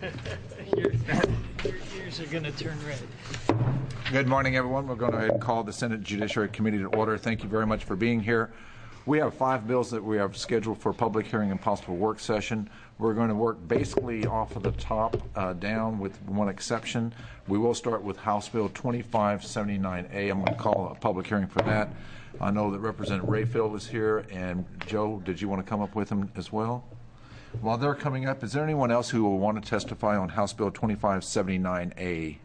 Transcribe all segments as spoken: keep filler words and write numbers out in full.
your, your ears are going to turn red. Good morning, everyone. We're going to go ahead and call the Senate Judiciary Committee to order. Thank you very much for being here. We have five bills that we have scheduled for public hearing and possible work session. We're going to work basically off of the top uh, down with one exception. We will start with House Bill twenty-five seventy-nine A. I'm going to call a public hearing for that. I know that Representative Rayfield is here, and Joe, did you want to come up with him as well? While they're coming up, is there anyone else who will want to testify on House Bill twenty-five seventy-nine A?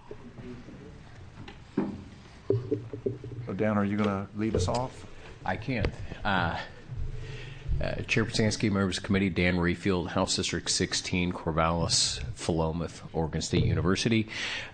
So Dan, are you going to lead us off? I can. Uh, uh, Chair Pasansky, members of the committee, Dan Rayfield, House District sixteen, Corvallis, Philomath, Oregon State University.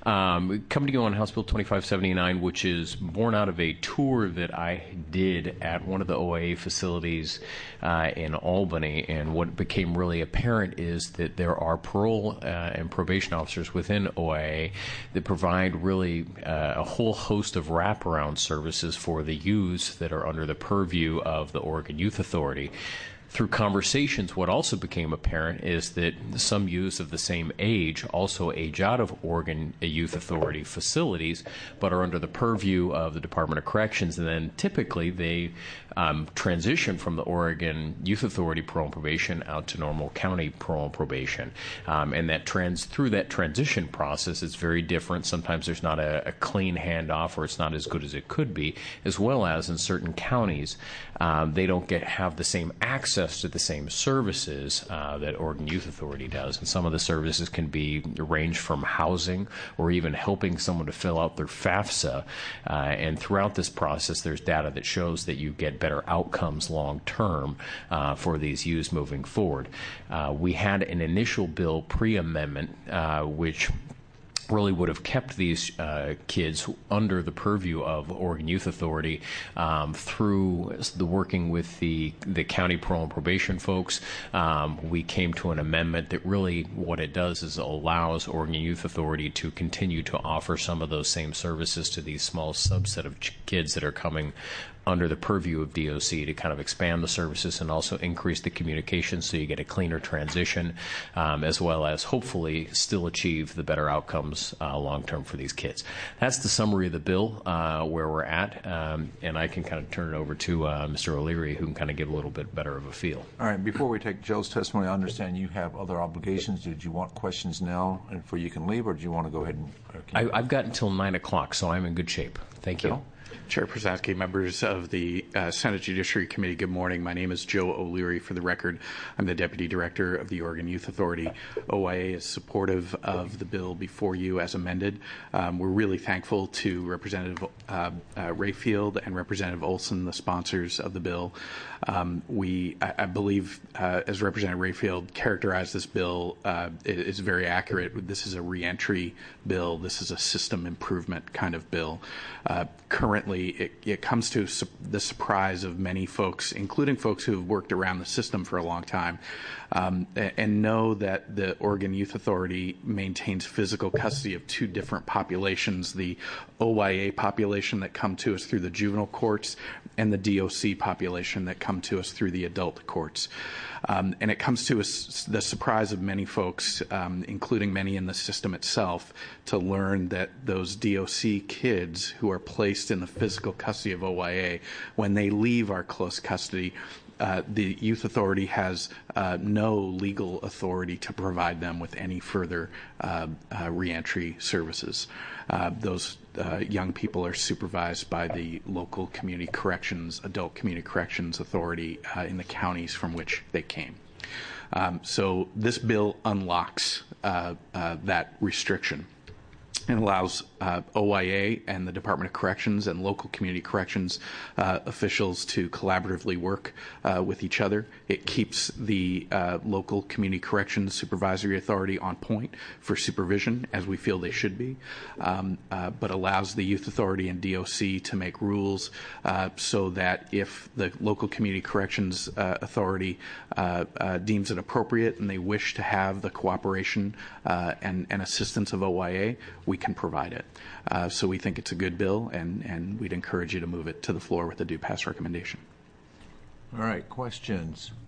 Um, coming to you on House Bill twenty-five seventy-nine, which is born out of a tour that I did at one of the O I A facilities uh, in Albany. And what became really apparent is that there are parole uh, and probation officers within O I A that provide really uh, a whole host of wraparound services for the youths that are under the purview of the Oregon Youth Authority. Through conversations, what also became apparent is that some youths of the same age also age out of Oregon Youth Authority facilities, but are under the purview of the Department of Corrections, and then typically they um, transition from the Oregon Youth Authority parole and probation out to Normal County parole and probation. Um, and that trans through that transition process, it's very different. Sometimes there's not a, a clean handoff, or it's not as good as it could be, as well as in certain counties, um, they don't get have the same access to the same services uh, that Oregon Youth Authority does. And some of the services can be range from housing or even helping someone to fill out their FAFSA. Uh, and throughout this process, there's data that shows that you get better outcomes long term uh, for these youths moving forward. Uh, we had an initial bill pre-amendment uh, which really would have kept these uh, kids under the purview of Oregon Youth Authority um, through the working with the the county parole and probation folks. Um, we came to an amendment that really what it does is allows Oregon Youth Authority to continue to offer some of those same services to these small subset of ch- kids that are coming under the purview of D O C, to kind of expand the services and also increase the communication so you get a cleaner transition, um, as well as hopefully still achieve the better outcomes uh, long term for these kids. That's the summary of the bill, uh, where we're at, um, and I can kind of turn it over to uh, Mister O'Leary, who can kind of give a little bit better of a feel. All right, before we take Joe's testimony, I understand you have other obligations. Did you want questions now and before you can leave, or do you want to go ahead and... I, I've got until nine o'clock, so I'm in good shape. Thank you. Joe? Chair Prasad, members of the uh, Senate Judiciary Committee, good morning. My name is Joe O'Leary. For the record, I'm the Deputy Director of the Oregon Youth Authority. O I A is supportive of the bill before you as amended. Um, we're really thankful to Representative uh, uh, Rayfield and Representative Olson, the sponsors of the bill. Um, we, I, I believe, uh, as Representative Rayfield characterized this bill, uh, it is very accurate. This is a reentry bill. This is a system improvement kind of bill. Uh, currently, it, it comes to su- the surprise of many folks, including folks who have worked around the system for a long time, um, and, and know that the Oregon Youth Authority maintains physical custody of two different populations, the O I A population that come to us through the juvenile courts and the D O C population that come to us through the adult courts. Um, and it comes to us, the surprise of many folks, um, including many in the system itself, to learn that those D O C kids who are placed in the physical custody of O I A, when they leave our close custody, Uh, the Youth Authority has uh, no legal authority to provide them with any further uh, uh, reentry services. Uh, those uh, young people are supervised by the local community corrections, adult community corrections authority uh, in the counties from which they came. Um, so this bill unlocks uh, uh, that restriction and allows uh, O I A and the Department of Corrections and local community corrections uh, officials to collaboratively work uh, with each other. It keeps the uh, local community corrections supervisory authority on point for supervision, as we feel they should be, um, uh, but allows the Youth Authority and D O C to make rules uh, so that if the local community corrections uh, authority uh, uh, deems it appropriate and they wish to have the cooperation uh, and, and assistance of O I A, we can provide it. Uh, so we think it's a good bill, and, and we'd encourage you to move it to the floor with a do pass recommendation. All right, questions?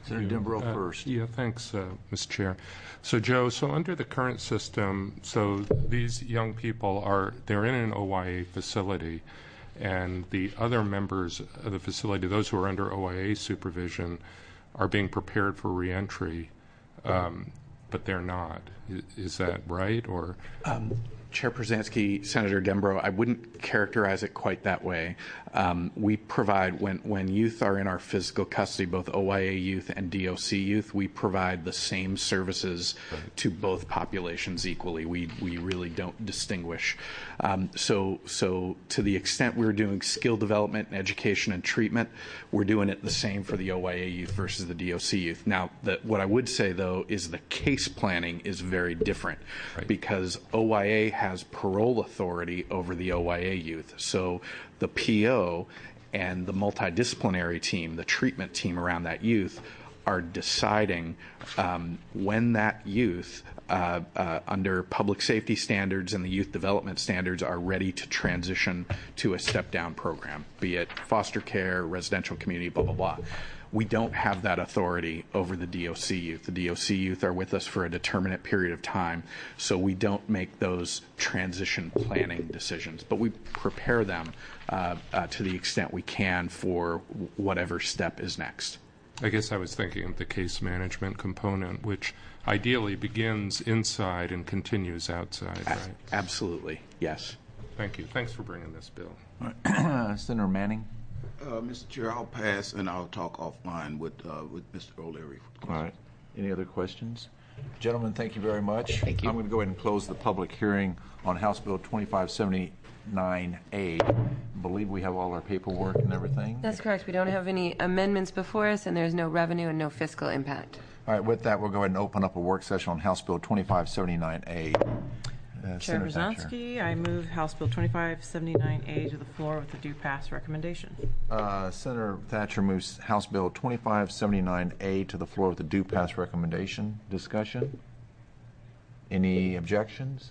Senator Dimbro Uh, first. Yeah, thanks, uh, Mister Chair. So, Joe, so under the current system, so these young people are, they're in an O Y A facility, and the other members of the facility, those who are under O Y A supervision, are being prepared for reentry, um, but they're not. Is, is that right? Or Um, Chair Przansky, Senator Dembro, I wouldn't characterize it quite that way. Um, we provide, when, when youth are in our physical custody, both O Y A youth and D O C youth, we provide the same services to both populations equally. We, we really don't distinguish. Um, so, so to the extent we're doing skill development and education and treatment, we're doing it the same for the O Y A youth versus the D O C youth. Now, the, what I would say, though, is the case planning is very different, Right. because O Y A has parole authority over the O Y A youth. So the P O and the multidisciplinary team, the treatment team around that youth, are deciding um, when that youth, uh, uh, under public safety standards and the youth development standards, are ready to transition to a step-down program, be it foster care, residential community, blah, blah, blah. We don't have that authority over the D O C youth. The D O C youth are with us for a determinate period of time, so we don't make those transition planning decisions. But we prepare them uh, uh, to the extent we can for whatever step is next. I guess I was thinking of the case management component, which ideally begins inside and continues outside, A- right? Absolutely, yes. Thank you. Thanks for bringing this bill. Senator Manning. Uh, Mister Chair, I'll pass and I'll talk offline with uh, with Mister O'Leary. All right. Any other questions? Gentlemen, thank you very much. Thank you. I'm going to go ahead and close the public hearing on House Bill twenty-five seventy-nine A. I believe we have all our paperwork and everything. That's correct. We don't have any amendments before us, and there's no revenue and no fiscal impact. All right, with that, we'll go ahead and open up a work session on House Bill twenty-five seventy-nine A. Uh, Chair Senator Thatcher. Brzezinski, I move House Bill twenty-five seventy-nine A to the floor with a due pass recommendation. Uh, Senator Thatcher moves House Bill twenty-five seventy-nine A to the floor with a due pass recommendation. Discussion? Any objections?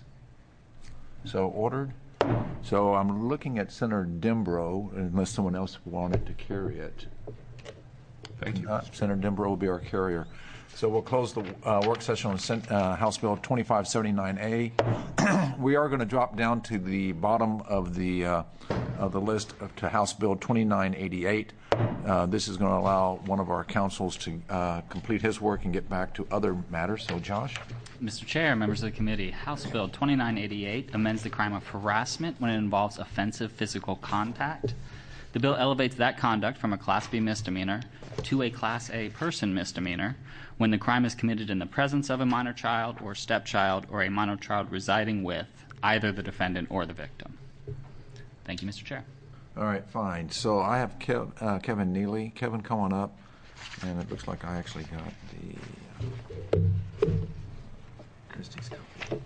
So ordered. So I'm looking at Senator Dimbro, unless someone else wanted to carry it. Thank you. Uh, Senator Dimbro will be our carrier. So we'll close the uh, work session on Sen- uh, House Bill twenty-five seventy-nine A. We are going to drop down to the bottom of the uh, of the list of, to House Bill twenty-nine eighty-eight. Uh, this is going to allow one of our councils to uh, complete his work and get back to other matters. So, Josh? Mister Chair, members of the committee, House Bill twenty-nine eighty-eight amends the crime of harassment when it involves offensive physical contact. The bill elevates that conduct from a Class B misdemeanor to a Class A person misdemeanor when the crime is committed in the presence of a minor child or stepchild or a minor child residing with either the defendant or the victim. Thank you, Mister Chair. All right, fine. So I have Kev, uh, Kevin Neely. Kevin, come on up. And it looks like I actually got the uh, Christie's copy.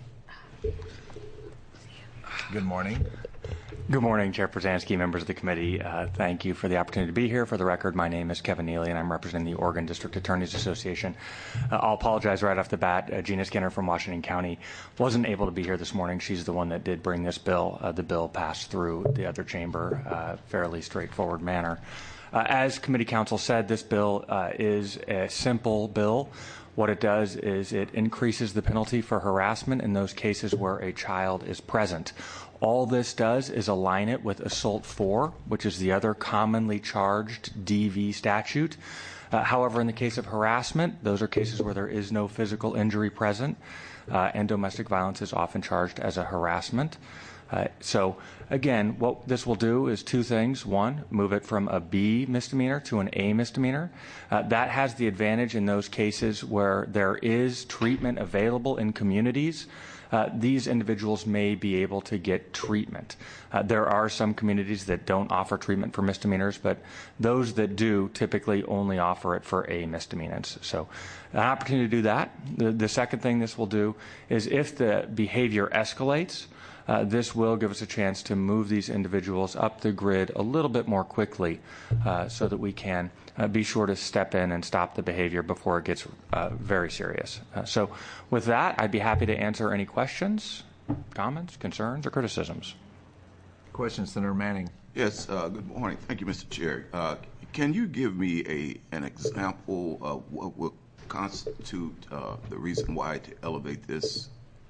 Good morning. Good morning, Chair Przansky, members of the committee. Uh, thank you for the opportunity to be here. For the record, my name is Kevin Neely, and I'm representing the Oregon District Attorneys Association. Uh, I'll apologize right off the bat. Uh, Gina Skinner from Washington County wasn't able to be here this morning. She's the one that did bring this bill. Uh, the bill passed through the other chamber, uh, fairly straightforward manner. Uh, as committee counsel said, this bill uh, is a simple bill. What it does is it increases the penalty for harassment in those cases where a child is present. All this does is align it with Assault four, which is the other commonly charged D V statute. Uh, however, in the case of harassment, those are cases where there is no physical injury present, uh, and domestic violence is often charged as a harassment. Uh, so, again, what this will do is two things. One, move it from a B misdemeanor to an A misdemeanor. Uh, that has the advantage in those cases where there is treatment available in communities. Uh, these individuals may be able to get treatment. Uh, there are some communities that don't offer treatment for misdemeanors, but those that do typically only offer it for A misdemeanors. So an opportunity to do that. The, the second thing this will do is if the behavior escalates, Uh, this will give us a chance to move these individuals up the grid a little bit more quickly uh, so that we can uh, be sure to step in and stop the behavior before it gets uh, very serious. Uh, so with that, I'd be happy to answer any questions, comments, concerns, or criticisms. Questions, Senator Manning? Yes, uh, good morning. Thank you, Mister Chair. Uh, can you give me a an example of what would constitute uh, the reason why to elevate this?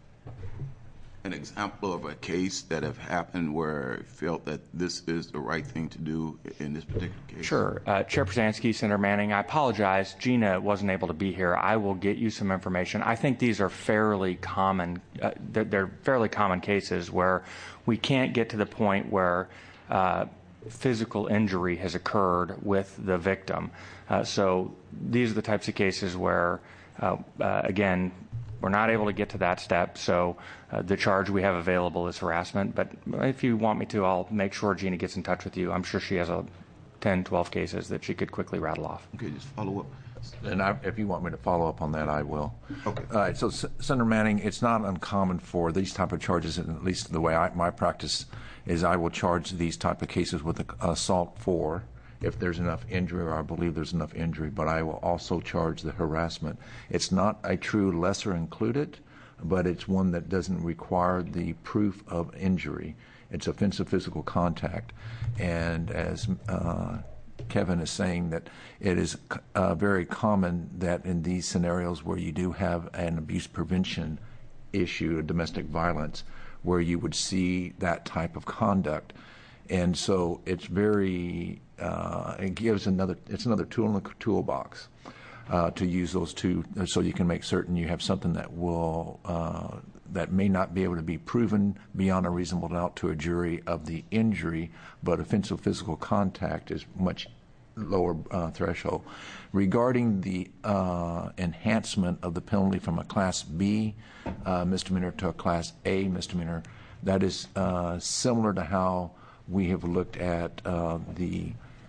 An example of a case that have happened where I felt that this is the right thing to do in this particular case? Sure. Uh, Chair Przansky, Senator Manning, I apologize. Gina wasn't able to be here. I will get you some information. I think these are fairly common, uh, they're, they're fairly common cases where we can't get to the point where uh, physical injury has occurred with the victim. Uh, so these are the types of cases where, uh, uh, again, we're not able to get to that step, so uh, the charge we have available is harassment. But if you want me to, I'll make sure Gina gets in touch with you. I'm sure she has a ten, twelve cases that she could quickly rattle off. Okay, just follow up. And I, if you want me to follow up on that, I will. Okay. All right. So, S- Senator Manning, it's not uncommon for these type of charges, and at least the way I, my practice is, I will charge these type of cases with a, assault for, if there's enough injury, or I believe there's enough injury, but I will also charge the harassment. It's not a true lesser included, but it's one that doesn't require the proof of injury. It's offensive physical contact. And as uh, Kevin is saying, that it is uh, very common that in these scenarios where you do have an abuse prevention issue, domestic violence, where you would see that type of conduct. And so it's very, uh, it gives another, it's another tool in the toolbox uh, to use those two, so you can make certain you have something that will, uh, that may not be able to be proven beyond a reasonable doubt to a jury of the injury, but offensive physical contact is much lower uh, threshold. Regarding the uh, enhancement of the penalty from a Class B uh, misdemeanor to a Class A misdemeanor, that is uh, similar to how we have looked at uh, the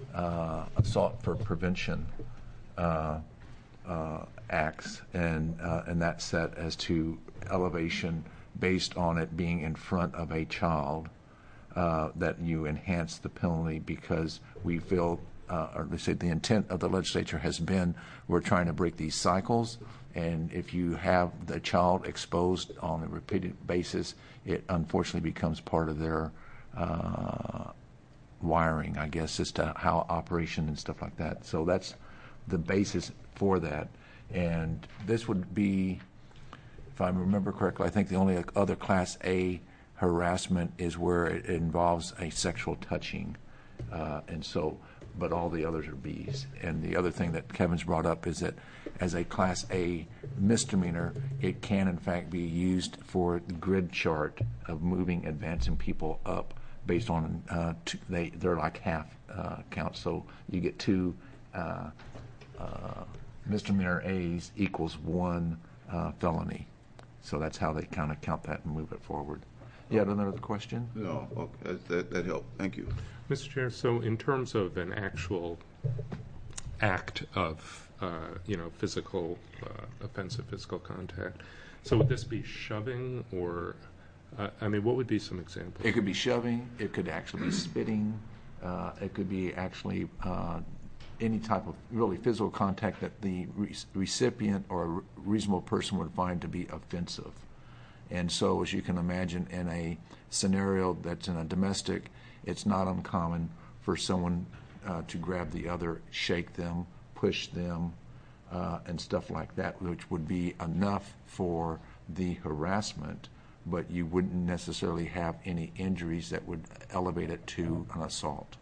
uh, assault for prevention uh, uh, acts, and uh, and that set as to elevation based on it being in front of a child, uh, that you enhance the penalty because we feel, uh, or let's say the intent of the legislature has been, we're trying to break these cycles, and if you have the child exposed on a repeated basis, it unfortunately becomes part of their Uh, wiring, I guess, as to how operation and stuff like that. So that's the basis for that. And this would be, if I remember correctly, I think the only other Class A harassment is where it involves a sexual touching. Uh, and so, but all the others are B's. And the other thing that Kevin's brought up is that as a Class A misdemeanor, it can in fact be used for the grid chart of moving, advancing people up based on, uh, two, they, they're like half uh, counts. So you get two uh, uh, misdemeanor A's equals one uh, felony. So that's how they kind of count that and move it forward. You had another question? No, okay, that, that helped. Thank you. Mister Chair, so in terms of an actual act of, uh, you know, physical, uh, offensive physical contact, so would this be shoving or, uh, I mean, what would be some examples? It could be shoving, it could actually be spitting, uh, it could be actually uh, any type of really physical contact that the re- recipient or a reasonable person would find to be offensive. And so, as you can imagine, in a scenario that's in a domestic, it's not uncommon for someone uh, to grab the other, shake them, push them, uh, and stuff like that, which would be enough for the harassment, but you wouldn't necessarily have any injuries that would elevate it to an assault.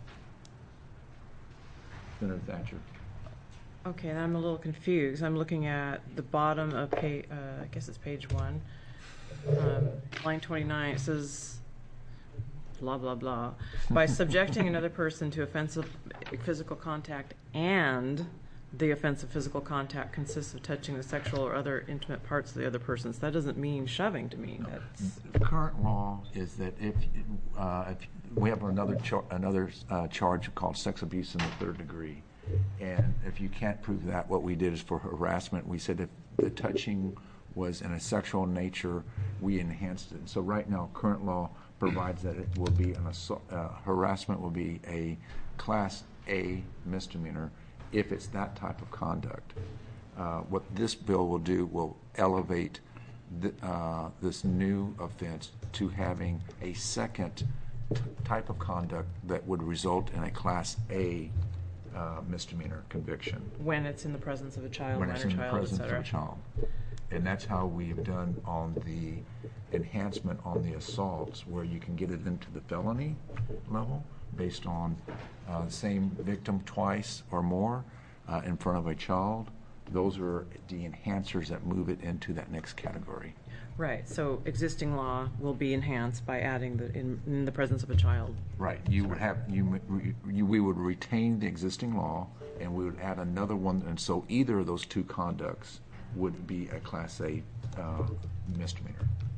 Senator Thatcher. Okay, then I'm a little confused. I'm looking at the bottom of page, uh, I guess it's page one. Um, line twenty-nine, it says, blah, blah, blah. By subjecting another person to offensive physical contact, and the offensive physical contact consists of touching the sexual or other intimate parts of the other person. So that doesn't mean shoving to me. That's... The current law is that if, uh, if we have another char- another uh, charge called sex abuse in the third degree, and if you can't prove that, what we did is for harassment, we said if the touching was in a sexual nature, we enhanced it. So right now, current law provides that it will be an assault, uh, harassment will be a Class A misdemeanor if it's that type of conduct. Uh, what this bill will do will elevate the, uh, this new offense to having a second t- type of conduct that would result in a Class A uh, misdemeanor conviction. When it's in the presence of a child, When it's minor in the child, et presence of cetera. a child. And that's how we've done on the enhancement on the assaults, where you can get it into the felony level based on uh, same victim twice or more uh, in front of a child. Those are the enhancers that move it into that next category. Right, so existing law will be enhanced by adding the, in, in the presence of a child. Right. You would have, you, you, we would retain the existing law, and we would add another one, and so either of those two conducts would be a Class A uh, misdemeanor.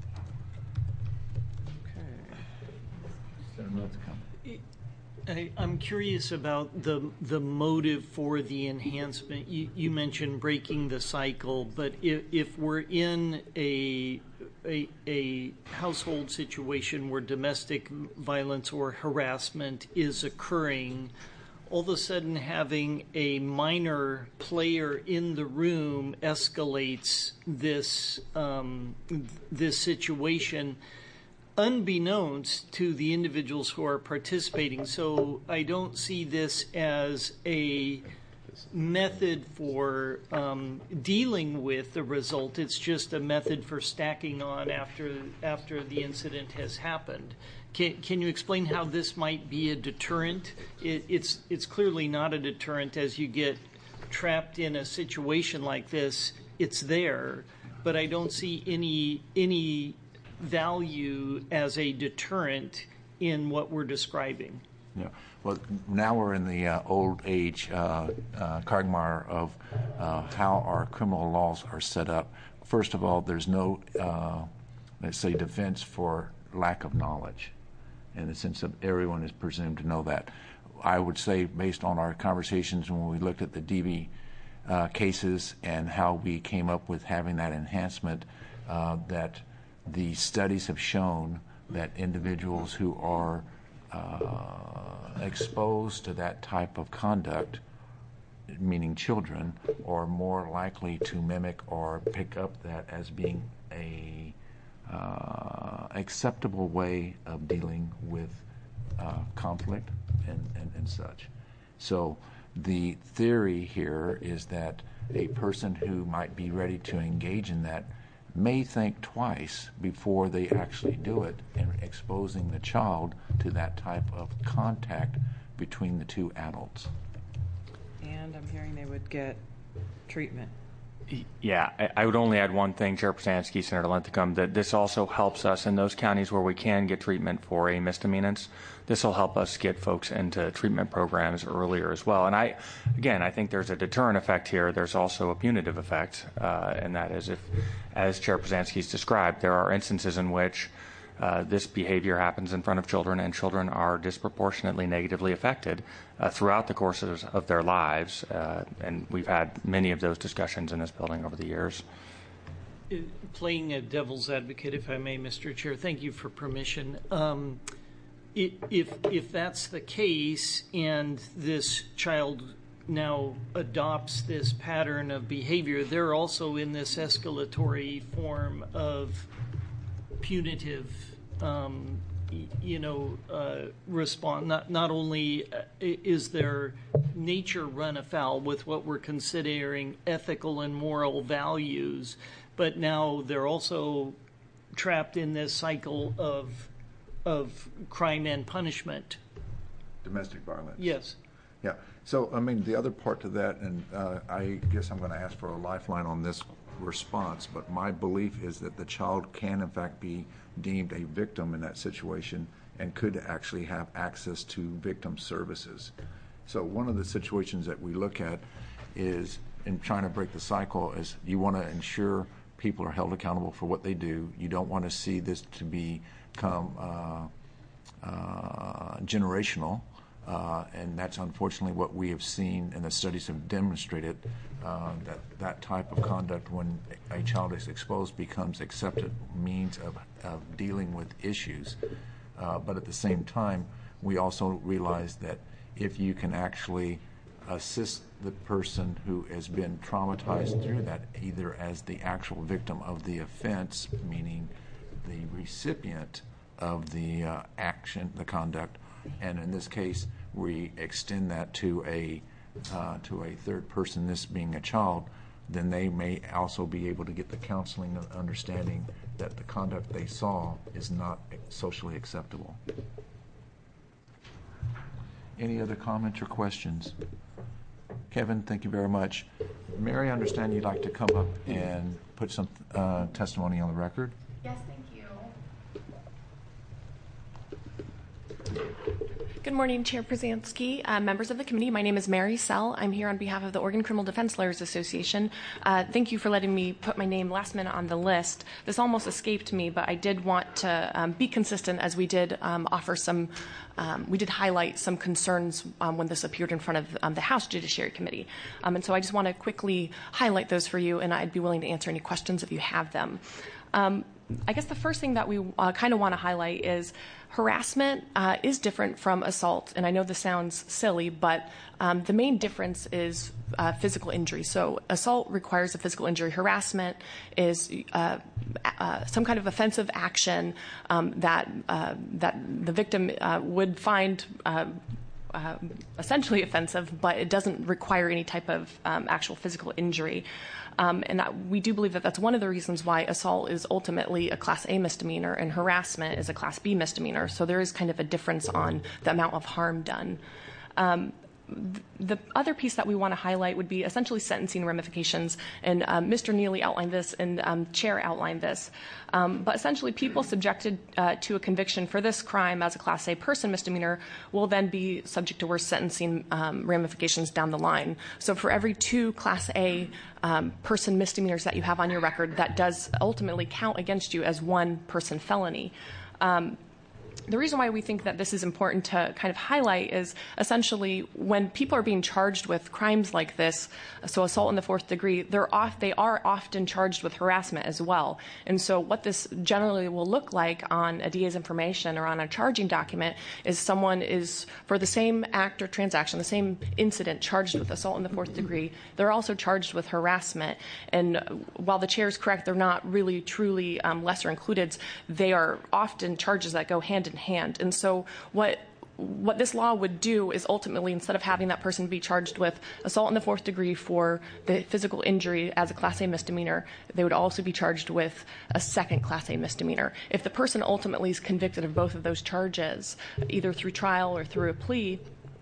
Okay. Senator Lincecum. I, I'm curious about the the motive for the enhancement. You, you mentioned breaking the cycle, but if, if we're in a, a a household situation where domestic violence or harassment is occurring, all of a sudden having a minor player in the room escalates this um, this situation, unbeknownst to the individuals who are participating. So I don't see this as a method for um, dealing with the result. It's just a method for stacking on after after the incident has happened. Can, can you explain how this might be a deterrent? It, it's it's clearly not a deterrent. As you get trapped in a situation like this, it's there, but I don't see any any value as a deterrent in what we're describing. Yeah. Well, now we're in the uh, old age uh, uh, quagmire of uh, how our criminal laws are set up. First of all, there's no, uh, let's say, defense for lack of knowledge, in the sense of everyone is presumed to know that. I would say, based on our conversations when we looked at the D V uh, cases and how we came up with having that enhancement, uh, that the studies have shown that individuals who are uh, exposed to that type of conduct, meaning children, are more likely to mimic or pick up that as being a uh, acceptable way of dealing with uh, conflict and, and, and such. So the theory here is that a person who might be ready to engage in that may think twice before they actually do it, and exposing the child to that type of contact between the two adults. And I'm hearing they would get treatment. Yeah, I, I would only add one thing, Chair Przansky, Senator Lincecum, that this also helps us in those counties where we can get treatment for a misdemeanance. This will help us get folks into treatment programs earlier as well. And I, again, I think there's a deterrent effect here. There's also a punitive effect, uh, and that is if, as Chair Przansky's described, there are instances in which uh, this behavior happens in front of children, and children are disproportionately negatively affected uh, throughout the course of, of their lives. Uh, and we've had many of those discussions in this building over the years. Playing a devil's advocate, if I may, Mister Chair, thank you for permission. Um, it, if if that's the case, and this child now adopts this pattern of behavior, they're also in this escalatory form of punitive, um, y- you know, uh, response. Not not only uh, is their nature run afoul with what we're considering ethical and moral values, but now they're also trapped in this cycle of of crime and punishment. Domestic violence. Yes. Yeah. So, I mean, the other part to that, and uh, I guess I'm going to ask for a lifeline on this response, but my belief is that the child can, in fact, be deemed a victim in that situation and could actually have access to victim services. So one of the situations that we look at is, in trying to break the cycle, is you want to ensure people are held accountable for what they do. You don't want to see this to become uh, uh, generational. Uh, and that's unfortunately what we have seen, and the studies have demonstrated uh, that that type of conduct, when a child is exposed, becomes accepted means of, of dealing with issues. Uh, but at the same time, we also realize that if you can actually assist the person who has been traumatized through that, either as the actual victim of the offense, meaning the recipient of the uh, action, the conduct, and in this case, we extend that to a uh, to a third person, this being a child, then they may also be able to get the counseling and understanding that the conduct they saw is not socially acceptable. Any other comments or questions? Kevin, thank you very much. Mary, I understand you'd like to come up and put some uh, testimony on the record. Yes, thank you. Good morning, Chair Przansky, uh, members of the committee. My name is Mary Sell. I'm here on behalf of the Oregon Criminal Defense Lawyers Association. Uh, thank you for letting me put my name last minute on the list. This almost escaped me, but I did want to um, be consistent, as we did um, offer some, um, we did highlight some concerns um, when this appeared in front of um, the House Judiciary Committee. Um, and so I just want to quickly highlight those for you, and I'd be willing to answer any questions if you have them. Um, I guess the first thing that we uh, kind of want to highlight is harassment uh, is different from assault. And I know this sounds silly, but um, the main difference is uh, physical injury. So assault requires a physical injury. Harassment is uh, uh, some kind of offensive action um, that, uh, that the victim uh, would find uh, Uh, essentially offensive, but it doesn't require any type of um, actual physical injury. Um, and that, we do believe that that's one of the reasons why assault is ultimately a Class A misdemeanor and harassment is a Class B misdemeanor. So there is kind of a difference on the amount of harm done. Um, The other piece that we want to highlight would be essentially sentencing ramifications, and um, Mister Neely outlined this, and um, Chair outlined this. Um, but essentially, people subjected uh, to a conviction for this crime as a Class A person misdemeanor will then be subject to worse sentencing um, ramifications down the line. So for every two Class A um, person misdemeanors that you have on your record, that does ultimately count against you as one person felony. Um, The reason why we think that this is important to kind of highlight is essentially when people are being charged with crimes like this, so assault in the fourth degree, they're off, they are often charged with harassment as well. And so what this generally will look like on a D A's information or on a charging document is someone is, for the same act or transaction, the same incident, charged with assault in the fourth degree, they're also charged with harassment. And while the chair is correct, they're not really truly um, lesser included, they are often charges that go hand in hand. And so what what this law would do is ultimately, instead of having that person be charged with assault in the fourth degree for the physical injury as a Class A misdemeanor, they would also be charged with a second Class A misdemeanor. If the person ultimately is convicted of both of those charges, either through trial or through a plea,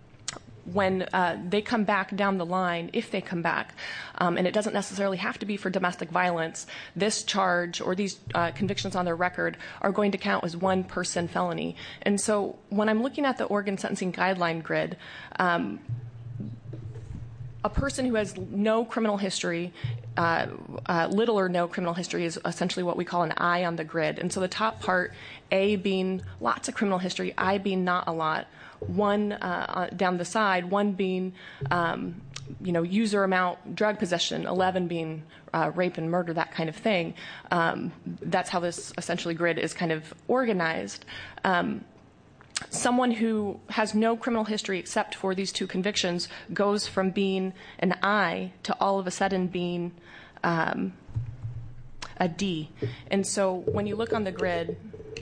when uh, they come back down the line, if they come back, um, and it doesn't necessarily have to be for domestic violence, this charge or these uh, convictions on their record are going to count as one person felony. And so when I'm looking at the Oregon Sentencing Guideline grid, um, a person who has no criminal history, uh, uh, little or no criminal history, is essentially what we call an I on the grid. And so the top part, A being lots of criminal history, I being not a lot, one uh, down the side, one being, um, you know, user amount, drug possession, eleven being uh, rape and murder, that kind of thing. Um, that's how this essentially grid is kind of organized. Um, someone who has no criminal history except for these two convictions goes from being an I to all of a sudden being um, a D. And so when you look on the grid,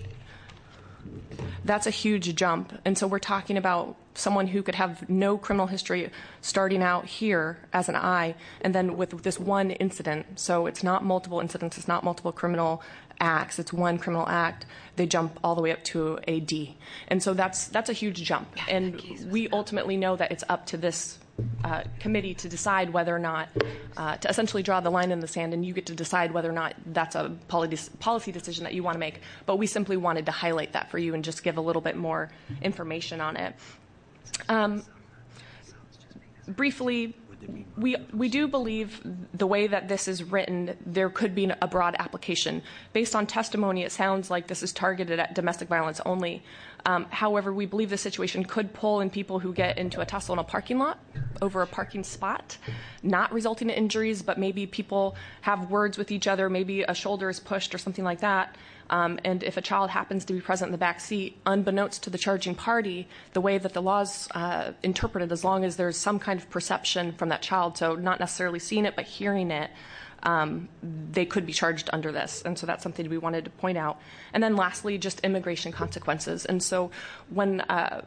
that's a huge jump. And so we're talking about someone who could have no criminal history starting out here as an I, and then with this one incident. So it's not multiple incidents, it's not multiple criminal acts, it's one criminal act. They jump all the way up to a D. And so that's that's a huge jump. And we ultimately know that it's up to this Uh, committee to decide whether or not, uh, to essentially draw the line in the sand, and you get to decide whether or not that's a policy, policy decision that you want to make. But we simply wanted to highlight that for you and just give a little bit more information on it. Um, briefly, we we do believe the way that this is written, there could be a broad application. Based on testimony, it sounds like this is targeted at domestic violence only. Um, however, we believe this situation could pull in people who get into a tussle in a parking lot over a parking spot, not resulting in injuries, but maybe people have words with each other, maybe a shoulder is pushed or something like that. Um, and if a child happens to be present in the back seat, unbeknownst to the charging party, the way that the law's uh, interpreted, as long as there's some kind of perception from that child, so not necessarily seeing it but hearing it, um, they could be charged under this. And so that's something we wanted to point out. And then lastly, just immigration consequences. And so when uh,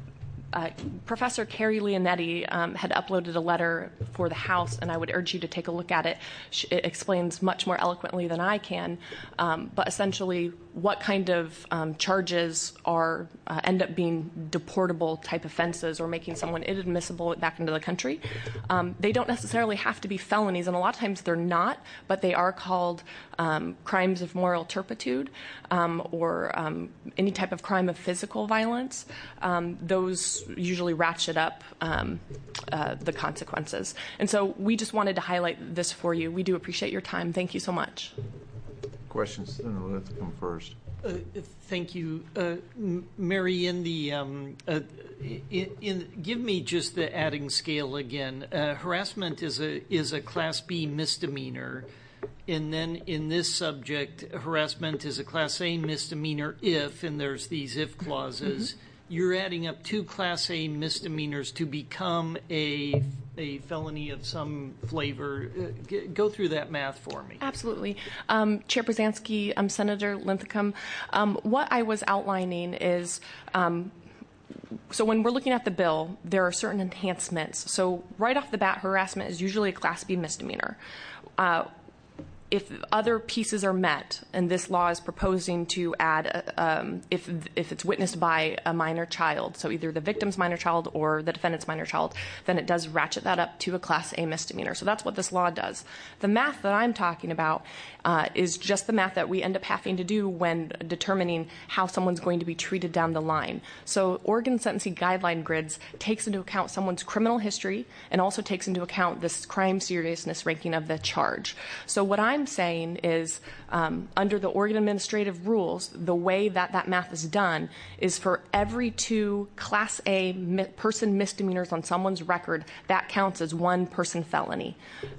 Uh, Professor Carrie Leonetti um, had uploaded a letter for the House, and I would urge you to take a look at it. It explains much more eloquently than I can, um, but essentially what kind of um, charges are uh, end up being deportable type offenses or making someone inadmissible back into the country. Um, they don't necessarily have to be felonies, and a lot of times they're not, but they are called um, crimes of moral turpitude um, or um, any type of crime of physical violence. Um, those usually ratchet up um, uh, the consequences. And so we just wanted to highlight this for you. We do appreciate your time. Thank you so much. Questions? Then let's come first. Uh, thank you. Uh, M- Mary, in the, um, uh, in, in, give me just the adding scale again. Uh, harassment is a, is a Class B misdemeanor. And then in this subject, harassment is a Class A misdemeanor if, and there's these if clauses, mm-hmm. You're adding up two Class A misdemeanors to become a a felony of some flavor. Uh, g- go through that math for me. Absolutely. Um, Chair Brzezinski, um, Senator Linthicum, um, what I was outlining is um, so when we're looking at the bill, there are certain enhancements. So right off the bat, harassment is usually a Class B misdemeanor. Uh, If other pieces are met, and this law is proposing to add, um, if if it's witnessed by a minor child, so either the victim's minor child or the defendant's minor child, then it does ratchet that up to a Class A misdemeanor. So that's what this law does. The math that I'm talking about uh, is just the math that we end up having to do when determining how someone's going to be treated down the line. So Oregon Sentencing Guideline Grids takes into account someone's criminal history and also takes into account this crime seriousness ranking of the charge. So what I'm I'm saying is um, under the Oregon administrative rules, the way that that math is done is for every two Class A mi- person misdemeanors on someone's record, that counts as one person felony.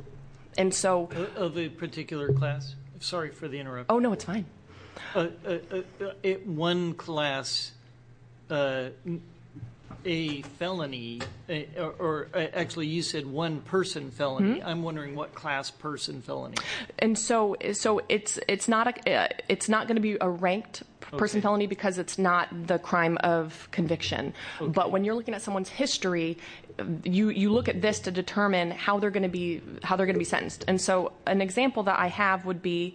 And so... Of a particular class? Sorry for the interruption. Oh, no, it's fine. Uh, uh, uh, uh, it, one class... Uh, a felony, uh, or, or uh, actually you said one person felony. Mm-hmm. I'm wondering what class person felony. And so, so it's it's not a uh, it's not going to be a ranked person okay. felony because it's not the crime of conviction. Okay. But when you're looking at someone's history, you you look at this to determine how they're going to be how they're going to be sentenced. And so, an example that I have would be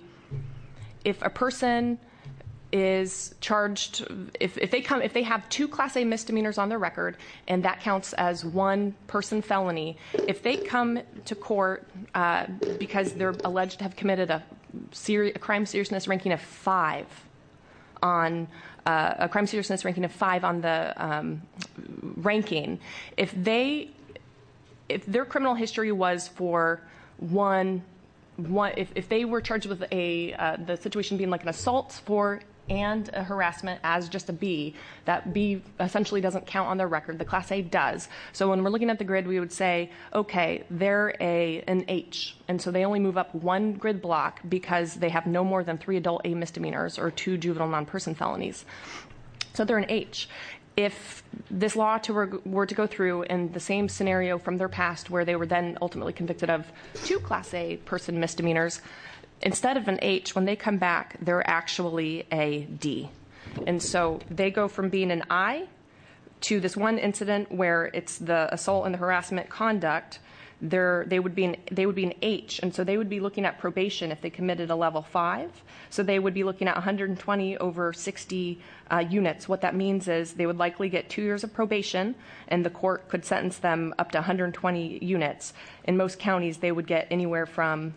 if a person is charged if, if they come if they have two Class A misdemeanors on their record and that counts as one person felony, if they come to court uh, because they're alleged to have committed a, seri- a crime seriousness ranking of five on uh, a crime seriousness ranking of five on the um, ranking, if they if their criminal history was for one one if, if they were charged with a uh, the situation being like an assault for and a harassment as just a B, that B essentially doesn't count on their record. The Class A does. So when we're looking at the grid, we would say, okay, they're a an H, and so they only move up one grid block because they have no more than three adult A misdemeanors or two juvenile non-person felonies. So they're an H. If this law to re- were to go through in the same scenario from their past where they were then ultimately convicted of two Class A person misdemeanors, instead of an H, when they come back, they're actually a D. And so they go from being an I to this one incident where it's the assault and the harassment conduct. They're, they would be an, they would be an H, and so they would be looking at probation if they committed a level five. So they would be looking at one hundred twenty over sixty uh, units. What that means is they would likely get two years of probation, and the court could sentence them up to one hundred twenty units. In most counties, they would get anywhere from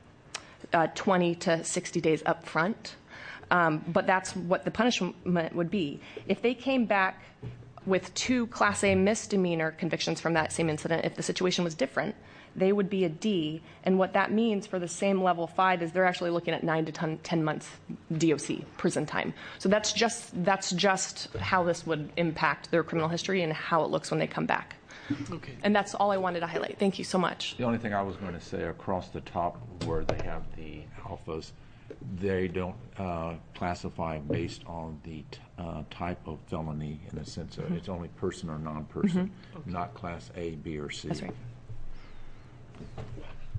Uh, twenty to sixty days up front. Um, but that's what the punishment would be. If they came back with two Class A misdemeanor convictions from that same incident, if the situation was different, they would be a D. And what that means for the same level five is they're actually looking at nine to ten, ten months D O C, prison time. So that's just that's just how this would impact their criminal history and how it looks when they come back. Okay. And that's all I wanted to highlight. Thank you so much. The only thing I was going to say, across the top where they have the alphas, they don't uh, classify based on the t- uh, type of felony in the sense of mm-hmm. it's only person or non-person, mm-hmm. okay. not Class A, B, or C. That's right.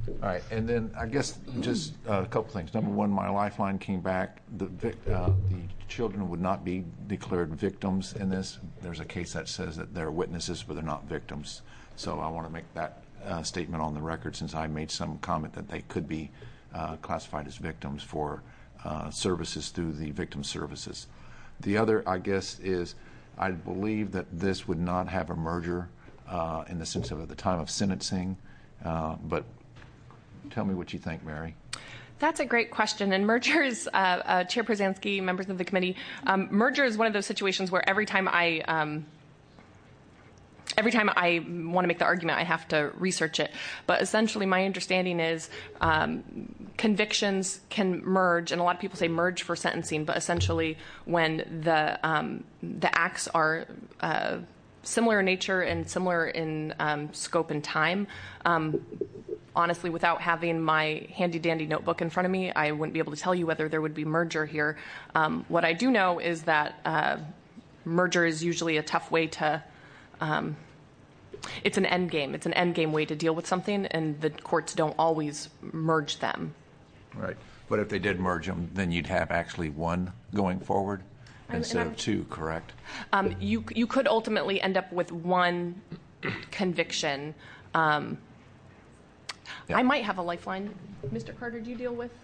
All right, and then I guess just uh, a couple things. Number one, my lifeline came back. The vic, uh, the children would not be declared victims in this. There's a case that says that they're witnesses, but they're not victims. So I want to make that uh, statement on the record, since I made some comment that they could be uh, classified as victims for uh, services through the victim services. The other, I guess, is I believe that this would not have a merger uh, in the sense of at the time of sentencing, uh, but tell me what you think, Mary. That's a great question. And mergers, uh, uh, Chair Przanski, members of the committee, um, merger is one of those situations where every time I um, every time I want to make the argument, I have to research it. But essentially, my understanding is um, convictions can merge, and a lot of people say merge for sentencing. But essentially, when the um, the acts are uh, similar in nature and similar in um, scope and time. Um, Honestly, without having my handy-dandy notebook in front of me, I wouldn't be able to tell you whether there would be merger here. Um, what I do know is that uh, merger is usually a tough way to um, – it's an end game. It's an end game way to deal with something, and the courts don't always merge them. Right. But if they did merge them, then you'd have actually one going forward instead of two, correct? Um, you, you could ultimately end up with one conviction. Um, Yeah. I might have a lifeline. Mister Carter, do you deal with?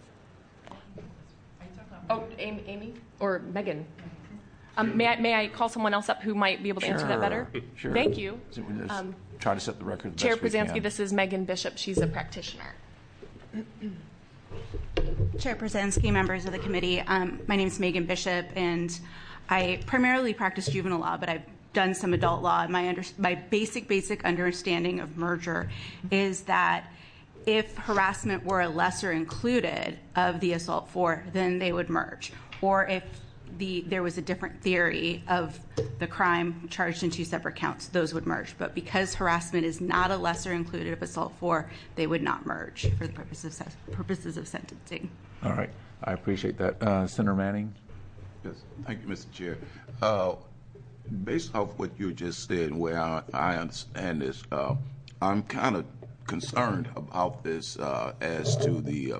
Oh, Amy, Amy? Or Megan? Um, may I may I call someone else up who might be able to answer that better? Sure. Thank you. So we just Um, try to set the record. The Chair best we can. Przanski, this is Megan Bishop. She's a practitioner. Chair Przanski, members of the committee, um, my name is Megan Bishop, and I primarily practice juvenile law, but I've done some adult law. My under, my basic basic understanding of merger is that if harassment were a lesser included of the assault four, then they would merge. Or if the there was a different theory of the crime charged in two separate counts, those would merge. But because harassment is not a lesser included of assault four, they would not merge for the purposes of, purposes of sentencing. All right. I appreciate that. Uh, Senator Manning? Yes. Thank you, Mister Chair. Uh, based off what you just said and where I, I understand this, uh, I'm kind of concerned about this uh, as to the uh,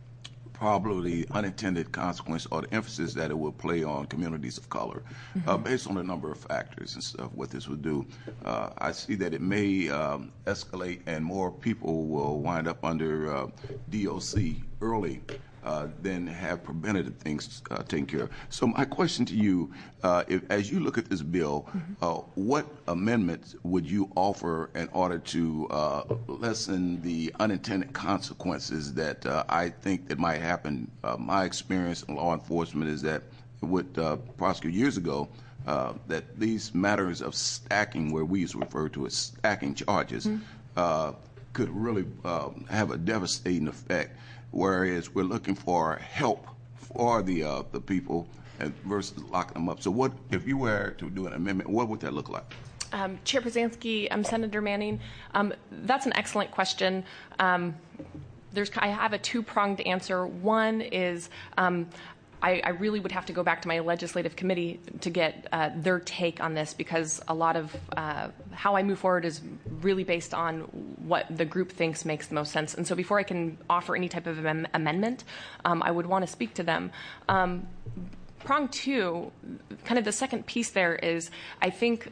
probably unintended consequence or the emphasis that it will play on communities of color, mm-hmm. uh, based on a number of factors and stuff, what this would do. Uh, I see that it may um, escalate and more people will wind up under uh, D O C early uh, than have preventative things uh, taken care of. So my question to you, uh, if, as you look at this bill, mm-hmm. uh, what amendments would you offer in order to uh, lessen the unintended consequences that uh, I think that might happen? Uh, my experience in law enforcement is that with uh, prosecuted years ago, uh, that these matters of stacking, where we used to refer to as stacking charges, mm-hmm. uh, could really uh, have a devastating effect. Whereas we're looking for help for the uh, the people and versus locking them up. So what, if you were to do an amendment, what would that look like? Um, Chair Przanski, um, Senator Manning, um, that's an excellent question. Um, there's, I have a two-pronged answer. One is um, I, I really would have to go back to my legislative committee to get uh, their take on this, because a lot of uh, how I move forward is really based on what the group thinks makes the most sense. And so before I can offer any type of am- amendment, um, I would want to speak to them. Um, prong two, kind of the second piece there is, I think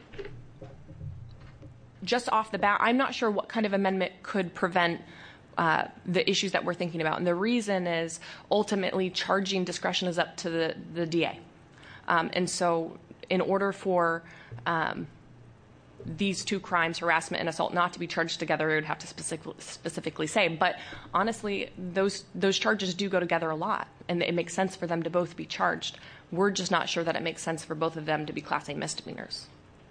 just off the bat, I'm not sure what kind of amendment could prevent Uh, the issues that we're thinking about. And the reason is ultimately charging discretion is up to the, the D A. Um, and so in order for um, these two crimes, harassment and assault, not to be charged together, it would have to specific, specifically say. But honestly, those, those charges do go together a lot, and it makes sense for them to both be charged. We're just not sure that it makes sense for both of them to be Class A misdemeanors.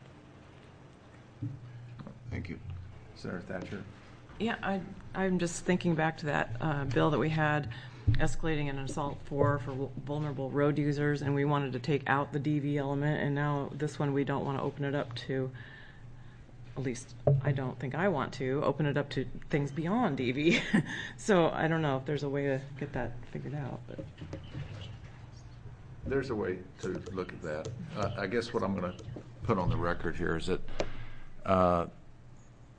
Thank you. Senator Thatcher? Yeah, I, I'm just thinking back to that uh, bill that we had escalating an assault four for vulnerable road users, and we wanted to take out the D V element, and now this one we don't want to open it up to, at least I don't think I want to, open it up to things beyond D V. So I don't know if there's a way to get that figured out. But there's a way to look at that. Uh, I guess what I'm going to put on the record here is that uh,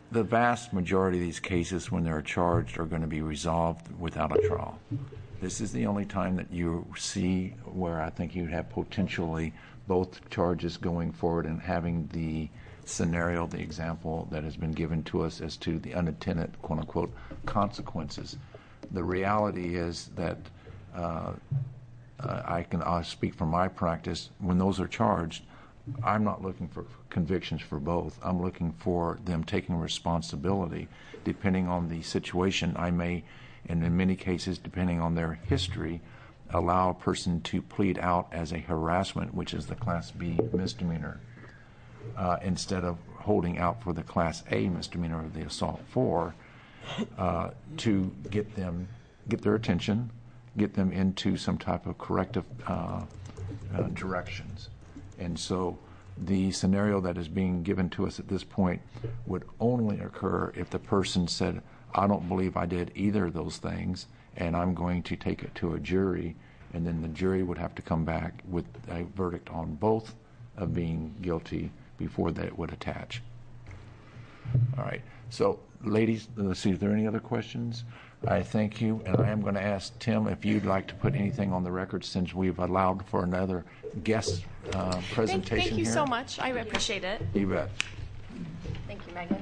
the vast majority of these cases, when they're charged, are going to be resolved without a trial. This is the only time that you see where I think you have potentially both charges going forward and having the scenario, the example that has been given to us as to the unintended, quote unquote, consequences. The reality is that uh, uh, I can I'll speak from my practice. When those are charged, I'm not looking for convictions for both. I'm looking for them taking responsibility. Depending on the situation, I may, and in many cases, depending on their history, allow a person to plead out as a harassment, which is the Class B misdemeanor, uh, instead of holding out for the Class A misdemeanor of the assault four, uh, to get them, get their attention, get them into some type of corrective uh, uh, directions. And so the scenario that is being given to us at this point would only occur if the person said, I don't believe I did either of those things, and I'm going to take it to a jury, and then the jury would have to come back with a verdict on both of being guilty before that would attach. All right. So, ladies, let's see, is there any other questions? I thank you, and I am going to ask Tim if you'd like to put anything on the record since we've allowed for another guest uh, presentation thank, thank you here. so much. I appreciate it. You bet. Thank you, Megan.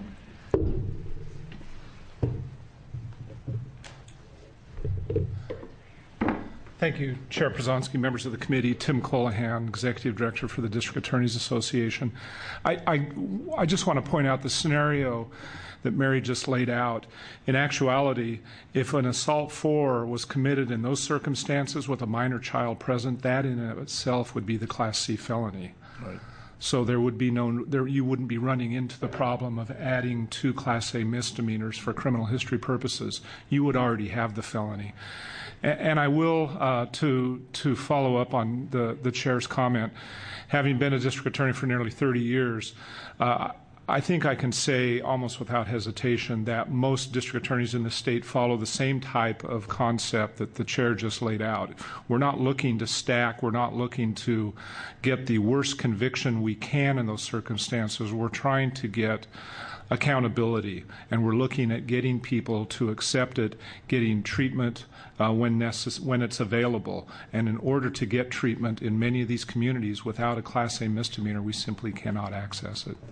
Thank you, Chair Przonski, members of the committee. Tim Colohan, Executive Director for the District Attorneys Association. I, I, I just want to point out the scenario that Mary just laid out. In actuality, if an assault four was committed in those circumstances with a minor child present, that in and of itself would be the Class C felony. Right. So there would be no, there, you wouldn't be running into the problem of adding two Class A misdemeanors for criminal history purposes. You would already have the felony. And, and I will, uh, to to follow up on the, the chair's comment, having been a district attorney for nearly thirty years, uh, I think I can say almost without hesitation that most district attorneys in the state follow the same type of concept that the chair just laid out. We're not looking to stack. We're not looking to get the worst conviction we can in those circumstances. We're trying to get accountability, and we're looking at getting people to accept it, getting treatment uh, when necess- when it's available. And in order to get treatment in many of these communities without a Class A misdemeanor, we simply cannot access it.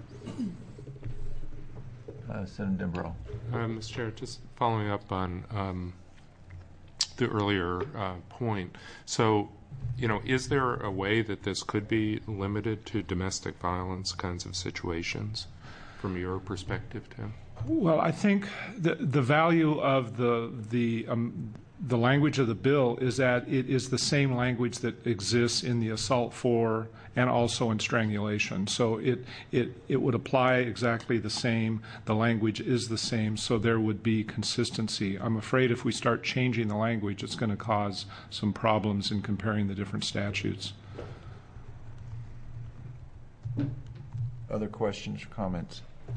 Uh, Senator Dembrow. Uh, Mister Chair, just following up on um, the earlier uh, point. So, you know, is there a way that this could be limited to domestic violence kinds of situations from your perspective, Tim? Well, I think the the value of the the um, the language of the bill is that it is the same language that exists in the assault for and also in strangulation. So it it it would apply exactly the same. The language is the same, so there would be consistency. I'm afraid if we start changing the language, it's going to cause some problems in comparing the different statutes. Other questions or comments?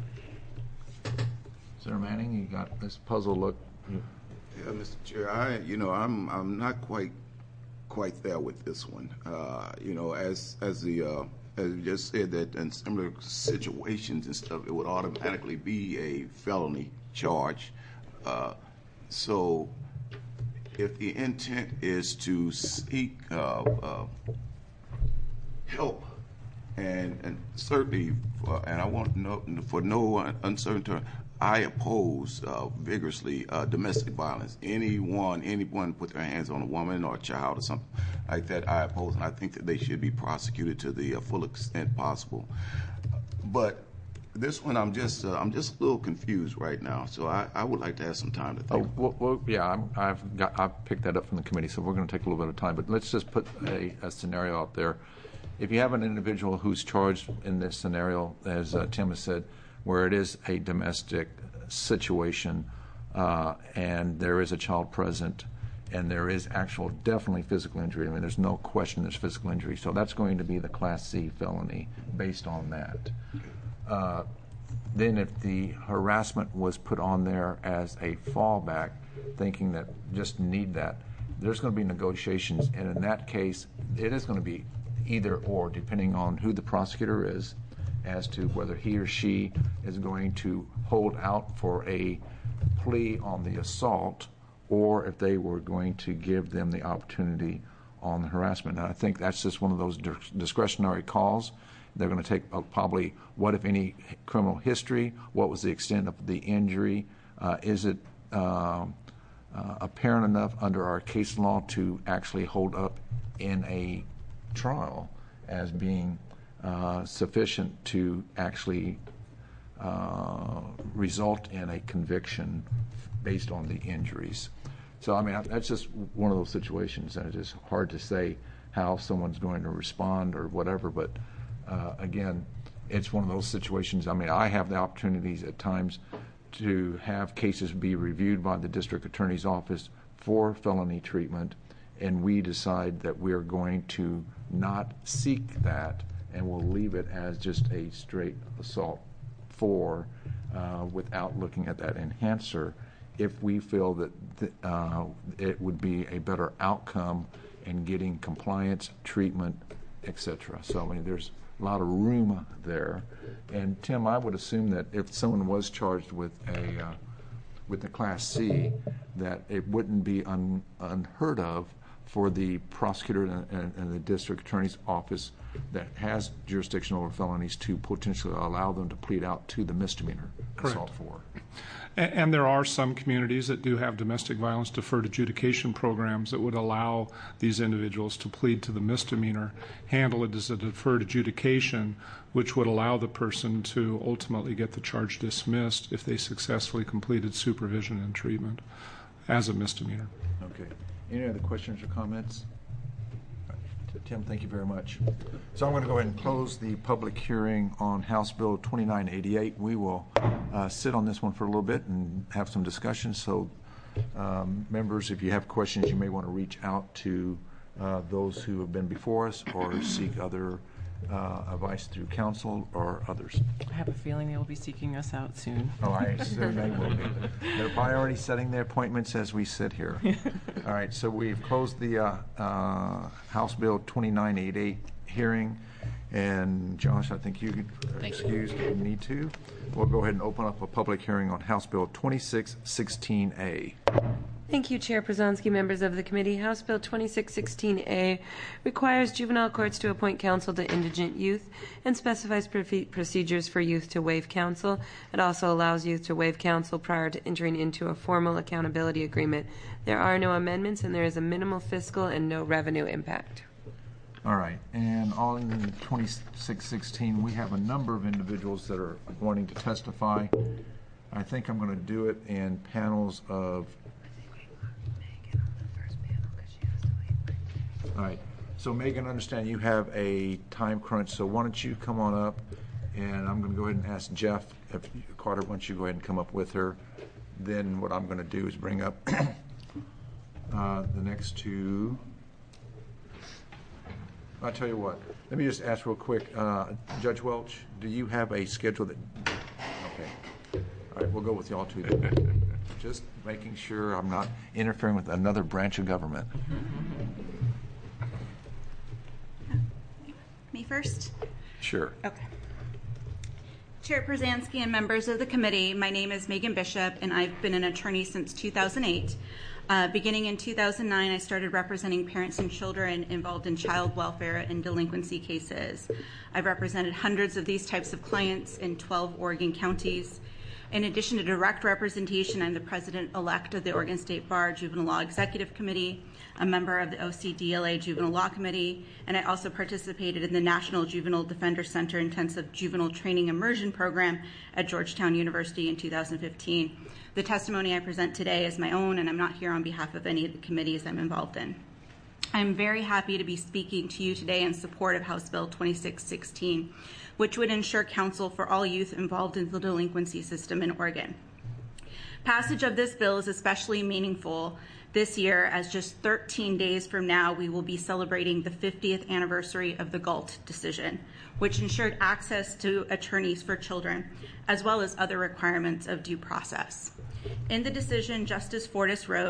Senator Manning, you got this puzzle look. You, Yeah, Mister Chair, I, you know, I'm, I'm not quite, quite there with this one. Uh, you know, as, as the, uh, as you just said that in similar situations and stuff, it would automatically be a felony charge. Uh, so, if the intent is to seek uh, uh, help, and and certainly, uh, and I want no for no uncertain term, I oppose uh, vigorously uh, domestic violence. Anyone, anyone put their hands on a woman or a child or something like that, I oppose, and I think that they should be prosecuted to the uh, full extent possible. But this one, I'm just, uh, I'm just a little confused right now. So I, I would like to have some time to think. Oh, well, well, yeah, I'm, I've got, I've picked that up from the committee, so we're going to take a little bit of time. But let's just put a, a scenario out there. If you have an individual who's charged in this scenario, as uh, Tim has said, where it is a domestic situation uh, and there is a child present and there is actual definitely physical injury. I mean, there's no question there's physical injury. So that's going to be the Class C felony based on that. Uh, then if the harassment was put on there as a fallback, thinking that just need that, there's going to be negotiations. And in that case, it is going to be either or, depending on who the prosecutor is as to whether he or she is going to hold out for a plea on the assault or if they were going to give them the opportunity on the harassment. And I think that's just one of those discretionary calls. They're going to take uh, probably what, if any, criminal history, what was the extent of the injury, uh, is it uh, uh, apparent enough under our case law to actually hold up in a trial as being uh, sufficient to actually uh, result in a conviction based on the injuries. So, I mean, that's just one of those situations that it's just hard to say how someone's going to respond or whatever, but uh, again, it's one of those situations. I mean, I have the opportunities at times to have cases be reviewed by the district attorney's office for felony treatment, and we decide that we're going to not seek that and we'll leave it as just a straight assault for uh, without looking at that enhancer if we feel that th- uh, it would be a better outcome in getting compliance, treatment, et cetera. So, I mean, there's a lot of room there. And, Tim, I would assume that if someone was charged with a uh, with the Class C, that it wouldn't be un- unheard of for the prosecutor and, and, and the district attorney's office that has jurisdiction over felonies to potentially allow them to plead out to the misdemeanor assault for. And, and there are some communities that do have domestic violence deferred adjudication programs that would allow these individuals to plead to the misdemeanor, handle it as a deferred adjudication, which would allow the person to ultimately get the charge dismissed if they successfully completed supervision and treatment as a misdemeanor. Okay. Any other questions or comments? Tim, thank you very much. So I'm going to go ahead and close the public hearing on House Bill twenty-nine eighty-eight. We will uh, sit on this one for a little bit and have some discussion. So um, members, if you have questions, you may want to reach out to uh, those who have been before us or seek other uh, advice through counsel or others. I have a feeling they will be seeking us out soon. Oh, I assume they will be. They're probably already setting their appointments as we sit here. All right, so we've closed the uh, uh, House Bill twenty-nine eighty-eight hearing. And Josh, I think you could excuse if you need to. We'll go ahead and open up a public hearing on House Bill twenty-six sixteen A. Thank you, Chair Przanski, members of the committee. House Bill twenty-six sixteen A requires juvenile courts to appoint counsel to indigent youth and specifies proce- procedures for youth to waive counsel. It also allows youth to waive counsel prior to entering into a formal accountability agreement. There are no amendments, and there is a minimal fiscal and no revenue impact. All right, and on twenty-six sixteen, we have a number of individuals that are wanting to testify. I think I'm going to do it in panels of... All right, so Megan, understand you have a time crunch, so why don't you come on up, and I'm going to go ahead and ask Jeff, if you, Carter, why don't you go ahead and come up with her. Then what I'm going to do is bring up uh, the next two. I'll tell you what, let me just ask real quick, uh, Judge Welch, do you have a schedule that, okay, all right, we'll go with y'all two then. Just making sure I'm not interfering with another branch of government. Me first? Sure. Okay. Chair Przanski and members of the committee, my name is Megan Bishop, and I've been an attorney since two thousand eight. Uh, beginning in two thousand nine, I started representing parents and children involved in child welfare and delinquency cases. I've represented hundreds of these types of clients in twelve Oregon counties. In addition to direct representation, I'm the president-elect of the Oregon State Bar Juvenile Law Executive Committee, a member of the O C D L A Juvenile Law Committee, and I also participated in the National Juvenile Defender Center Intensive Juvenile Training Immersion Program at Georgetown University in two thousand fifteen. The testimony I present today is my own, and I'm not here on behalf of any of the committees I'm involved in. I'm very happy to be speaking to you today in support of House Bill twenty-six sixteen, which would ensure counsel for all youth involved in the delinquency system in Oregon. Passage of this bill is especially meaningful this year, as just thirteen days from now, we will be celebrating the fiftieth anniversary of the Galt decision, which ensured access to attorneys for children, as well as other requirements of due process. In the decision, Justice Fortas wrote,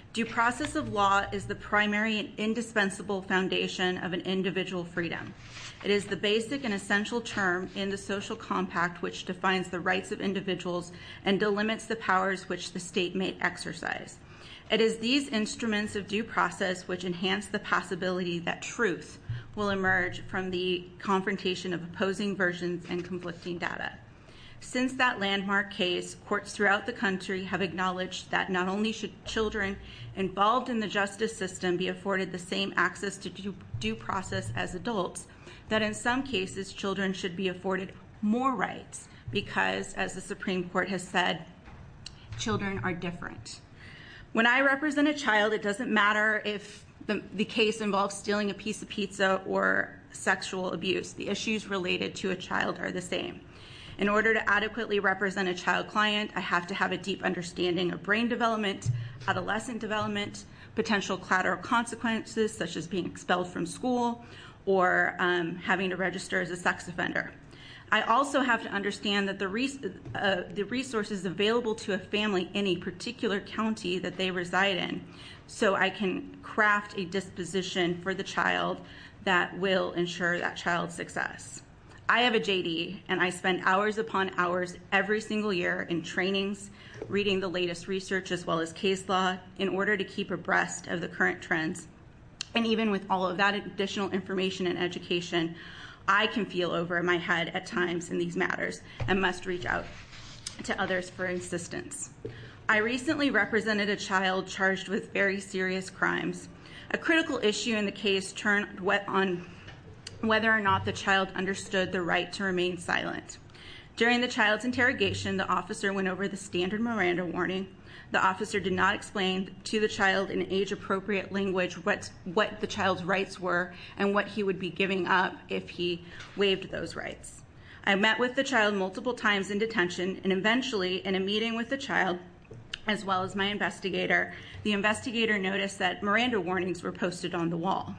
Due process of law is the primary and indispensable foundation of an individual freedom. It is the basic and essential term in the social compact which defines the rights of individuals and delimits the powers which the state may exercise. It is these instruments of due process which enhance the possibility that truth will emerge from the confrontation of opposing versions and conflicting data. Since that landmark case, courts throughout the country have acknowledged that not only should children involved in the justice system be afforded the same access to due, due process as adults, that in some cases children should be afforded more rights because, as the Supreme Court has said, children are different. When I represent a child, it doesn't matter if the, the case involves stealing a piece of pizza or sexual abuse. The issues related to a child are the same. In order to adequately represent a child client, I have to have a deep understanding of brain development, adolescent development, potential collateral consequences such as being expelled from school or um, having to register as a sex offender. I also have to understand that the, res- uh, the resources available to a family in a particular county that they reside in, so I can craft a disposition for the child that will ensure that child's success. I have a J D, and I spend hours upon hours every single year in trainings, reading the latest research as well as case law in order to keep abreast of the current trends. And even with all of that additional information and education, I can feel over my head at times in these matters and must reach out to others for assistance. I recently represented a child charged with very serious crimes. A critical issue in the case turned on whether or not the child understood the right to remain silent. During the child's interrogation, the officer went over the standard Miranda warning. The officer did not explain to the child in age-appropriate language what, what the child's rights were and what he would be giving up if he waived those rights. I met with the child multiple times in detention, and eventually, in a meeting with the child, as well as my investigator, the investigator noticed that Miranda warnings were posted on the wall.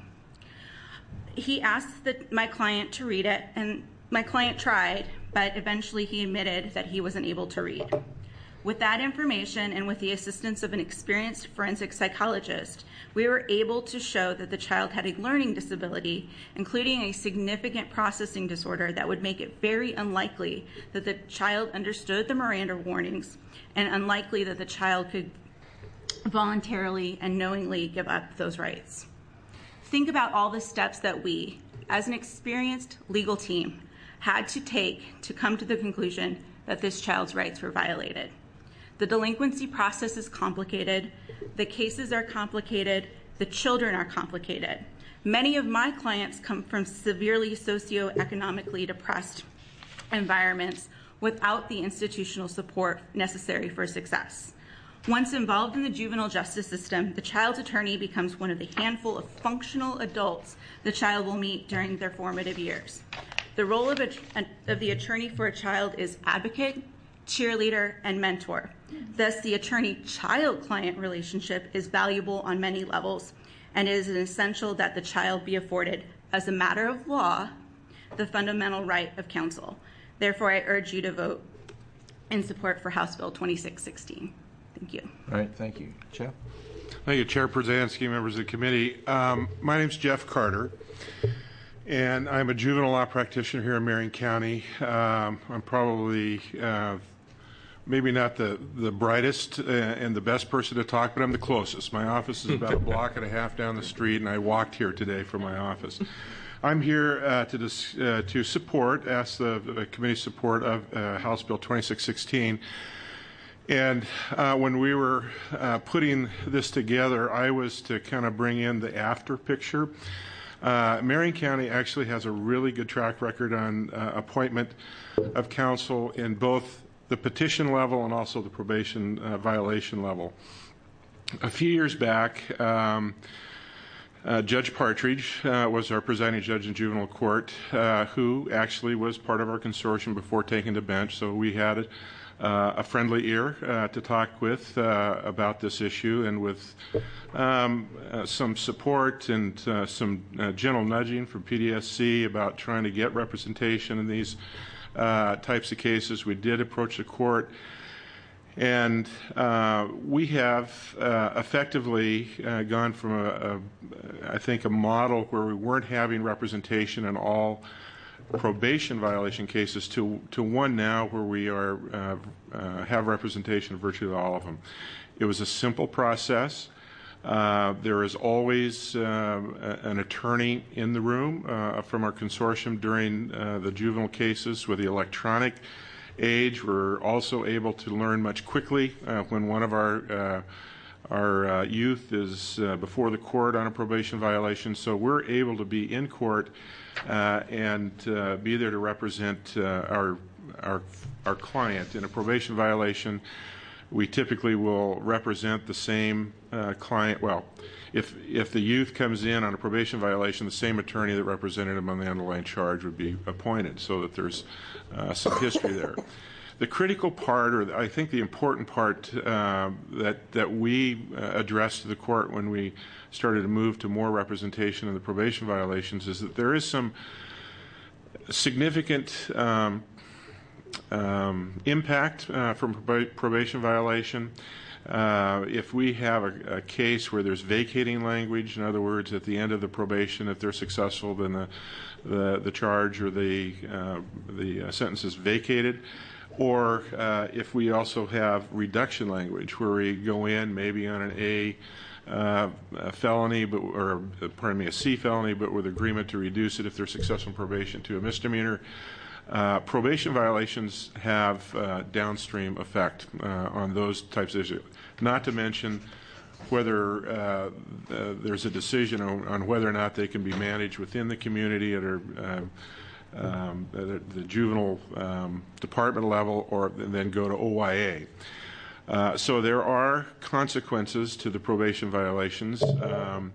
He asked the, my client to read it, and my client tried, but eventually he admitted that he wasn't able to read. With that information and with the assistance of an experienced forensic psychologist, we were able to show that the child had a learning disability, including a significant processing disorder that would make it very unlikely that the child understood the Miranda warnings and unlikely that the child could voluntarily and knowingly give up those rights. Think about all the steps that we, as an experienced legal team, had to take to come to the conclusion that this child's rights were violated. The delinquency process is complicated, the cases are complicated, the children are complicated. Many of my clients come from severely socioeconomically depressed environments without the institutional support necessary for success. Once involved in the juvenile justice system, the child's attorney becomes one of the handful of functional adults the child will meet during their formative years. The role of, a, of the attorney for a child is advocate, cheerleader, and mentor. Thus, the attorney-child-client relationship is valuable on many levels, and it is essential that the child be afforded, as a matter of law, the fundamental right of counsel. Therefore, I urge you to vote in support for House Bill twenty-six sixteen. Thank you. All right, thank you. Jeff? Thank you, Chair Przansky, members of the committee. Um, my name is Jeff Carter, and I'm a juvenile law practitioner here in Marion County. Um, I'm probably uh, maybe not the, the brightest uh, and the best person to talk, but I'm the closest. My office is about a block and a half down the street, and I walked here today from my office. I'm here uh, to, dis, uh, to support, ask the, the committee support of uh, House Bill twenty-six sixteen. And uh, when we were uh, putting this together, I was to kind of bring in the after picture. Uh, Marion County actually has a really good track record on uh, appointment of counsel in both the petition level and also the probation uh, violation level. A few years back, um, uh, Judge Partridge uh, was our presiding judge in juvenile court, uh, who actually was part of our consortium before taking the bench, so we had it. Uh, a friendly ear uh, to talk with uh, about this issue, and with um, uh, some support and uh, some uh, gentle nudging from P D S C about trying to get representation in these uh, types of cases. We did approach the court, And uh, we have uh, effectively uh, gone from, a, a, I think, a model where we weren't having representation in all probation violation cases to, to one now where we are uh, uh, have representation of virtually all of them. It was a simple process. Uh, there is always uh, an attorney in the room uh, from our consortium during uh, the juvenile cases. With the electronic age, we're also able to learn much quickly uh, when one of our uh, our uh, youth is uh, before the court on a probation violation. So we're able to be in court uh, and uh, be there to represent uh, our our our client in a probation violation. We typically will represent the same uh, client. Well, if if the youth comes in on a probation violation, the same attorney that represented him on the underlying charge would be appointed, so that there's uh, some history there. The critical part, or I think the important part uh, that that we uh, addressed to the court when we started to move to more representation in the probation violations, is that there is some significant um, um, impact uh, from prob- probation violation. Uh, if we have a, a case where there's vacating language, in other words, at the end of the probation, if they're successful, then the the, the charge or the uh, the uh, sentence is vacated. Or uh, if we also have reduction language, where we go in maybe on an A uh, a felony, but or pardon me, a C felony, but with agreement to reduce it if they're successful in probation to a misdemeanor. Uh, probation violations have uh, downstream effect uh, on those types of issues. Not to mention whether uh, uh, there's a decision on, on whether or not they can be managed within the community at a, uh, um, the, the juvenile um, department level, or then go to O Y A. Uh, so there are consequences to the probation violations. Um,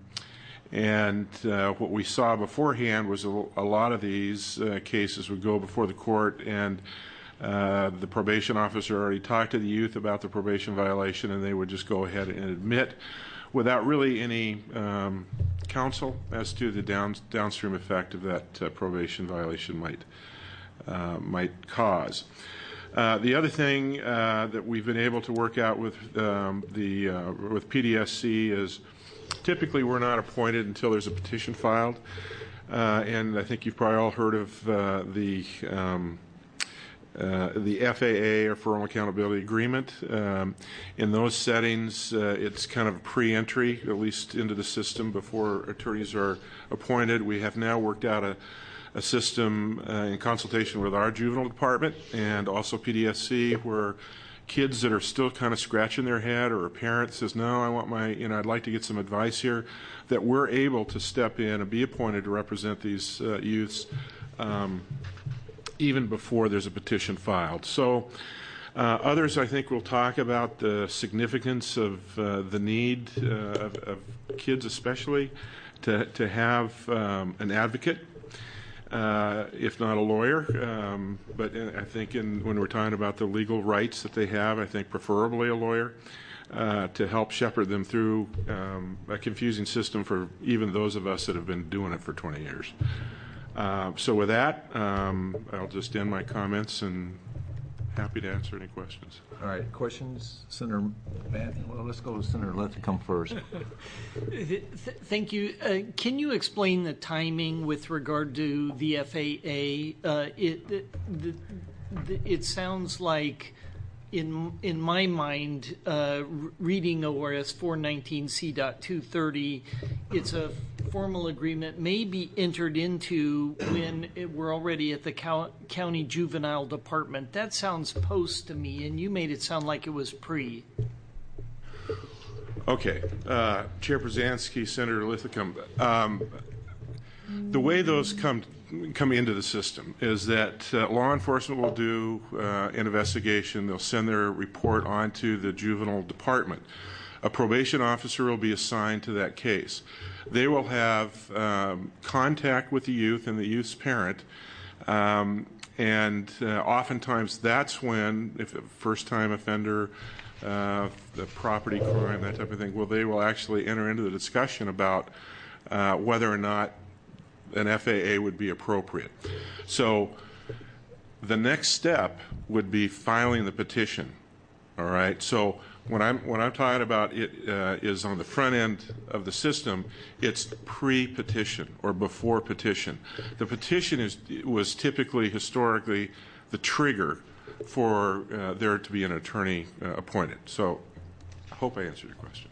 And uh, what we saw beforehand was a, a lot of these uh, cases would go before the court, and uh, the probation officer already talked to the youth about the probation violation, and they would just go ahead and admit without really any um, counsel as to the down, downstream effect of that uh, probation violation might uh, might cause. Uh, the other thing uh, that we've been able to work out with um, the uh, with P D S C is, typically, we're not appointed until there's a petition filed, uh, and I think you've probably all heard of uh, the um, uh, the F A A, or Formal Accountability Agreement. Um, in those settings, uh, it's kind of pre-entry, at least into the system, before attorneys are appointed. We have now worked out a, a system uh, in consultation with our juvenile department and also P D S C, where kids that are still kind of scratching their head, or a parent says, no, I want my, you know, I'd like to get some advice here, that we're able to step in and be appointed to represent these uh, youths um, even before there's a petition filed. So uh, others, I think, will talk about the significance of uh, the need uh, of, of kids especially to, to have um, an advocate. Uh, if not a lawyer, um, but I think in, when we're talking about the legal rights that they have, I think preferably a lawyer uh, to help shepherd them through um, a confusing system for even those of us that have been doing it for twenty years. Uh, so with that, um, I'll just end my comments and happy to answer any questions. All right, questions? Senator Matt? Well, let's go with Senator Linthicum first. Th- thank you. Uh, can you explain the timing with regard to the F A A? Uh, it, the, the, the, it sounds like, in in my mind, uh, reading O R S four nineteen C two thirty, it's a formal agreement may be entered into when it, we're already at the co- county juvenile department. That sounds post to me, and you made it sound like it was pre. Okay. Uh, Chair Brzezinski, Senator Linthicum, um, the way those come come into the system is that uh, law enforcement will do uh, an investigation. They'll send their report on to the juvenile department. A probation officer will be assigned to that case. They will have um, contact with the youth and the youth's parent, um, and uh, oftentimes that's when, if a first-time offender, uh, the property crime, that type of thing, well, they will actually enter into the discussion about uh, whether or not an F A A would be appropriate. So the next step would be filing the petition. All right. So when I'm when I'm talking about it uh, is on the front end of the system, it's pre-petition or before petition. The petition is was typically historically the trigger for uh, there to be an attorney uh, appointed. So I hope I answered your question.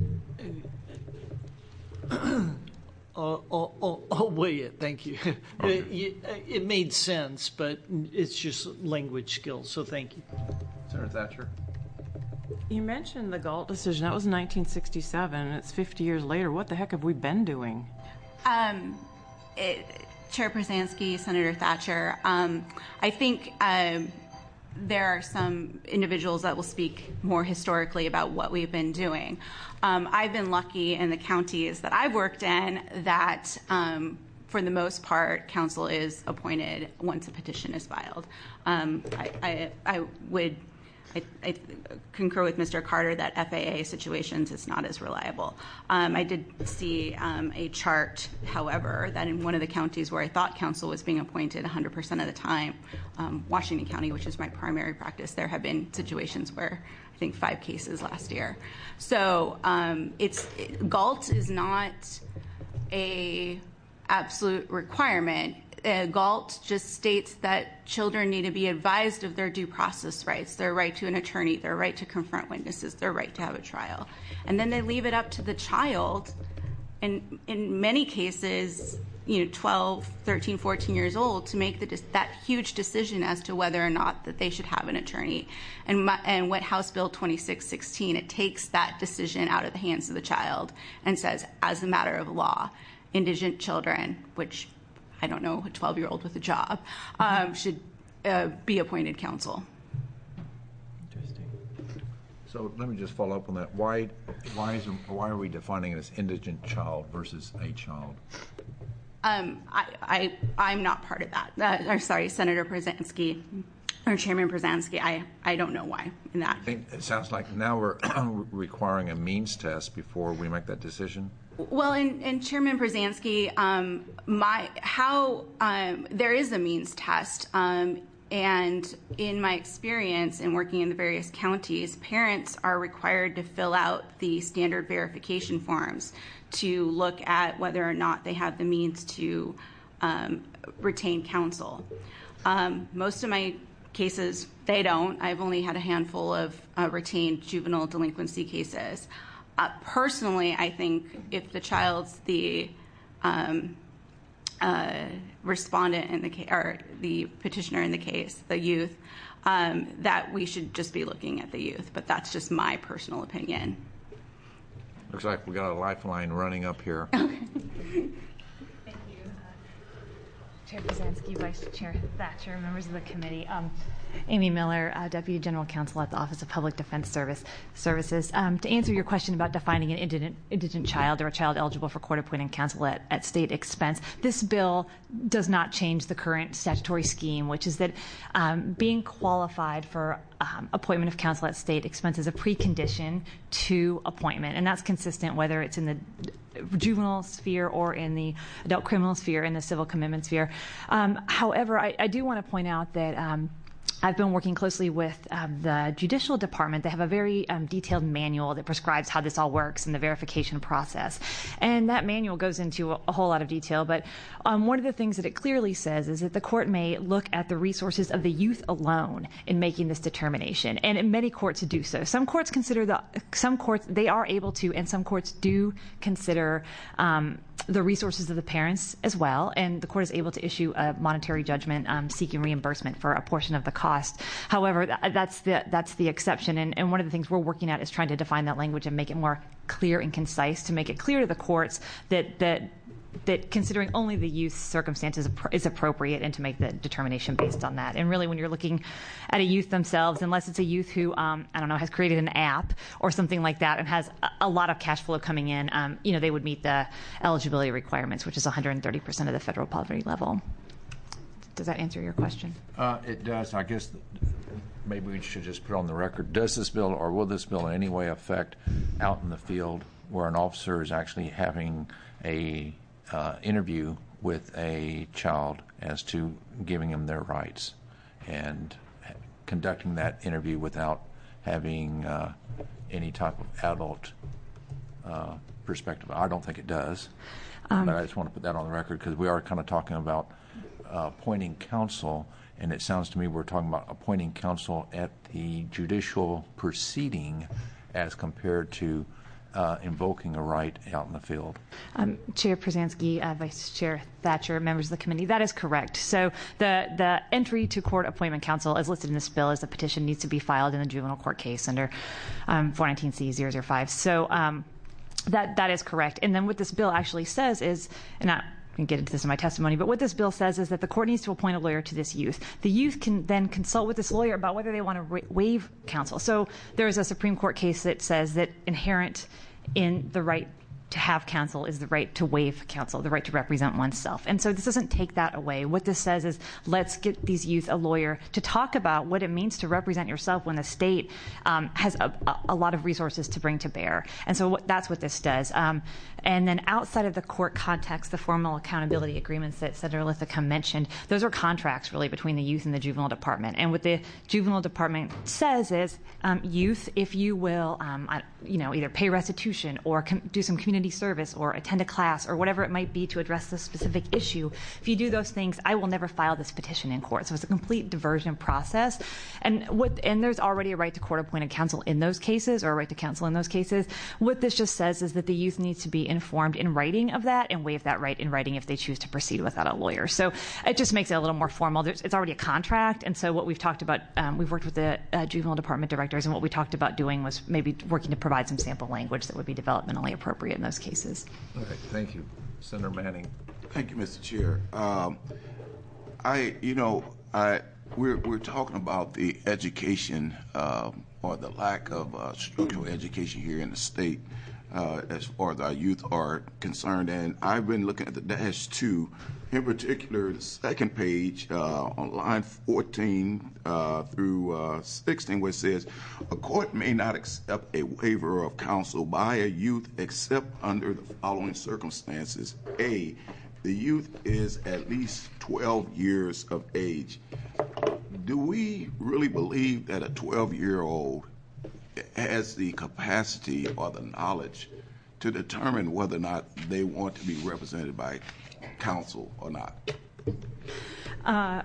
I'll, I'll, I'll weigh it. Thank you. Okay. It, it made sense, but it's just language skills. So thank you. Senator Thatcher. You mentioned the Galt decision. That was nineteen sixty-seven. It's fifty years later. What the heck have we been doing? Um, it, Chair Przansky, Senator Thatcher, um, I think um, there are some individuals that will speak more historically about what we've been doing. Um, I've been lucky in the counties that I've worked in that, um, for the most part, counsel is appointed once a petition is filed. Um, I, I, I would I, I concur with Mister Carter that F A A situations is not as reliable. Um, I did see um, a chart, however, that in one of the counties where I thought counsel was being appointed one hundred percent of the time, um, Washington County, which is my primary practice, there have been situations where I think five cases last year. So um, it's it, Galt is not a absolute requirement. Uh, Galt just states that children need to be advised of their due process rights, their right to an attorney, their right to confront witnesses, their right to have a trial. And then they leave it up to the child, and in many cases, you know, twelve, thirteen, fourteen years old, to make the, that huge decision as to whether or not that they should have an attorney. And, my, and what House Bill twenty-six sixteen, it takes that decision out of the hands of the child and says, as a matter of law, indigent children, which I don't know, a twelve-year-old with a job, um, should uh, be appointed counsel. Interesting. So let me just follow up on that. Why, why, is, why are we defining it as indigent child versus a child? Um, I, I, I'm not part of that. Uh, or sorry, Senator Przansky, or Chairman Przansky, I, I don't know why in that. I think it sounds like now we're requiring a means test before we make that decision. Well, and, and Chairman Przansky, um, my how um, there is a means test, um, and in my experience in working in the various counties, parents are required to fill out the standard verification forms to look at whether or not they have the means to um, retain counsel. Um, most of my cases, they don't. I've only had a handful of uh, retained juvenile delinquency cases. Uh, personally, I think if the child's the um, uh, respondent in the case, or the petitioner in the case, the youth, um, that we should just be looking at the youth. But that's just my personal opinion. Looks like we got a lifeline running up here. Okay. Thank you, uh, Chair Przansky, Vice Chair Thatcher, members of the committee. Um, Amy Miller, uh, Deputy General Counsel at the Office of Public Defense Service Services. Um, to answer your question about defining an indigent, indigent child or a child eligible for court-appointed counsel at, at state expense, this bill does not change the current statutory scheme, which is that um, being qualified for um, appointment of counsel at state expense is a precondition to appointment, and that's consistent whether it's in the juvenile sphere or in the adult criminal sphere, in the civil commitment sphere. Um, however, I, I do want to point out that um, I've been working closely with um, the Judicial Department. They have a very um, detailed manual that prescribes how this all works in the verification process. And that manual goes into a, a whole lot of detail. But um, one of the things that it clearly says is that the court may look at the resources of the youth alone in making this determination. And many courts do so. Some courts consider the, some courts, they are able to, and some courts do consider um, the resources of the parents as well, and the court is able to issue a monetary judgment um, seeking reimbursement for a portion of the cost. However, th- that's the that's the exception, and, and one of the things we're working at is trying to define that language and make it more clear and concise to make it clear to the courts that that that considering only the youth's circumstances is appropriate, and to make the determination based on that. And really, when you're looking at a youth themselves, unless it's a youth who, um, I don't know, has created an app or something like that and has a, a lot of cash flow coming in, um, you know, they would meet the eligibility requirements, which is one hundred thirty percent of the federal poverty level. Does that answer your question? Uh, it does. I guess maybe we should just put on the record, does this bill or will this bill in any way affect out in the field where an officer is actually having a Uh, interview with a child as to giving them their rights and conducting that interview without having uh, any type of adult uh, perspective. I don't think it does, um, but I just want to put that on the record because we are kind of talking about uh, appointing counsel, and it sounds to me we're talking about appointing counsel at the judicial proceeding as compared to Uh, invoking a right out in the field. Um, Chair Przanski, uh, Vice Chair Thatcher, members of the committee, that is correct. So the, the entry to court appointment counsel as listed in this bill as a petition needs to be filed in the juvenile court case under um, four nineteen C zero zero five. So um, that that is correct. And then what this bill actually says is, and I can get into this in my testimony, but what this bill says is that the court needs to appoint a lawyer to this youth. The youth can then consult with this lawyer about whether they want to ra- waive counsel. So there is a Supreme Court case that says that inherent in the right to have counsel is the right to waive counsel, the right to represent oneself. And so this doesn't take that away. What this says is let's get these youth a lawyer to talk about what it means to represent yourself when the state um, has a, a lot of resources to bring to bear. And so what, that's what this does. Um, and then outside of the court context, the formal accountability agreements that Senator Lithicum mentioned, those are contracts really between the youth and the juvenile department. And what the juvenile department says is um, youth, if you will, um, I, you know, either pay restitution or com- do some community service or attend a class or whatever it might be to address this specific issue. If you do those things, I will never file this petition in court. So it's a complete diversion process. And what and there's already a right to court-appointed counsel in those cases or a right to counsel in those cases. What this just says is that the youth needs to be informed in writing of that and waive that right in writing if they choose to proceed without a lawyer. So it just makes it a little more formal. There's, it's already a contract. And so what we've talked about, um, we've worked with the uh, juvenile department directors, and what we talked about doing was maybe working to provide some sample language that would be developmentally appropriate in those cases. All right, thank you. Senator Manning. Thank you, Mister Chair. Um, I, you know, I we're we're talking about the education uh, or the lack of uh, structural education here in the state uh, as far as our youth are concerned, and I've been looking at the dash two, in particular the second page uh, on line fourteen uh, through uh, sixteen, where it says, a court may not accept a waiver of counsel by a youth except under the following circumstances. A, the youth is at least twelve years of age. Do we really believe that a twelve-year-old has the capacity or the knowledge to determine whether or not they want to be represented by counsel or not? Uh,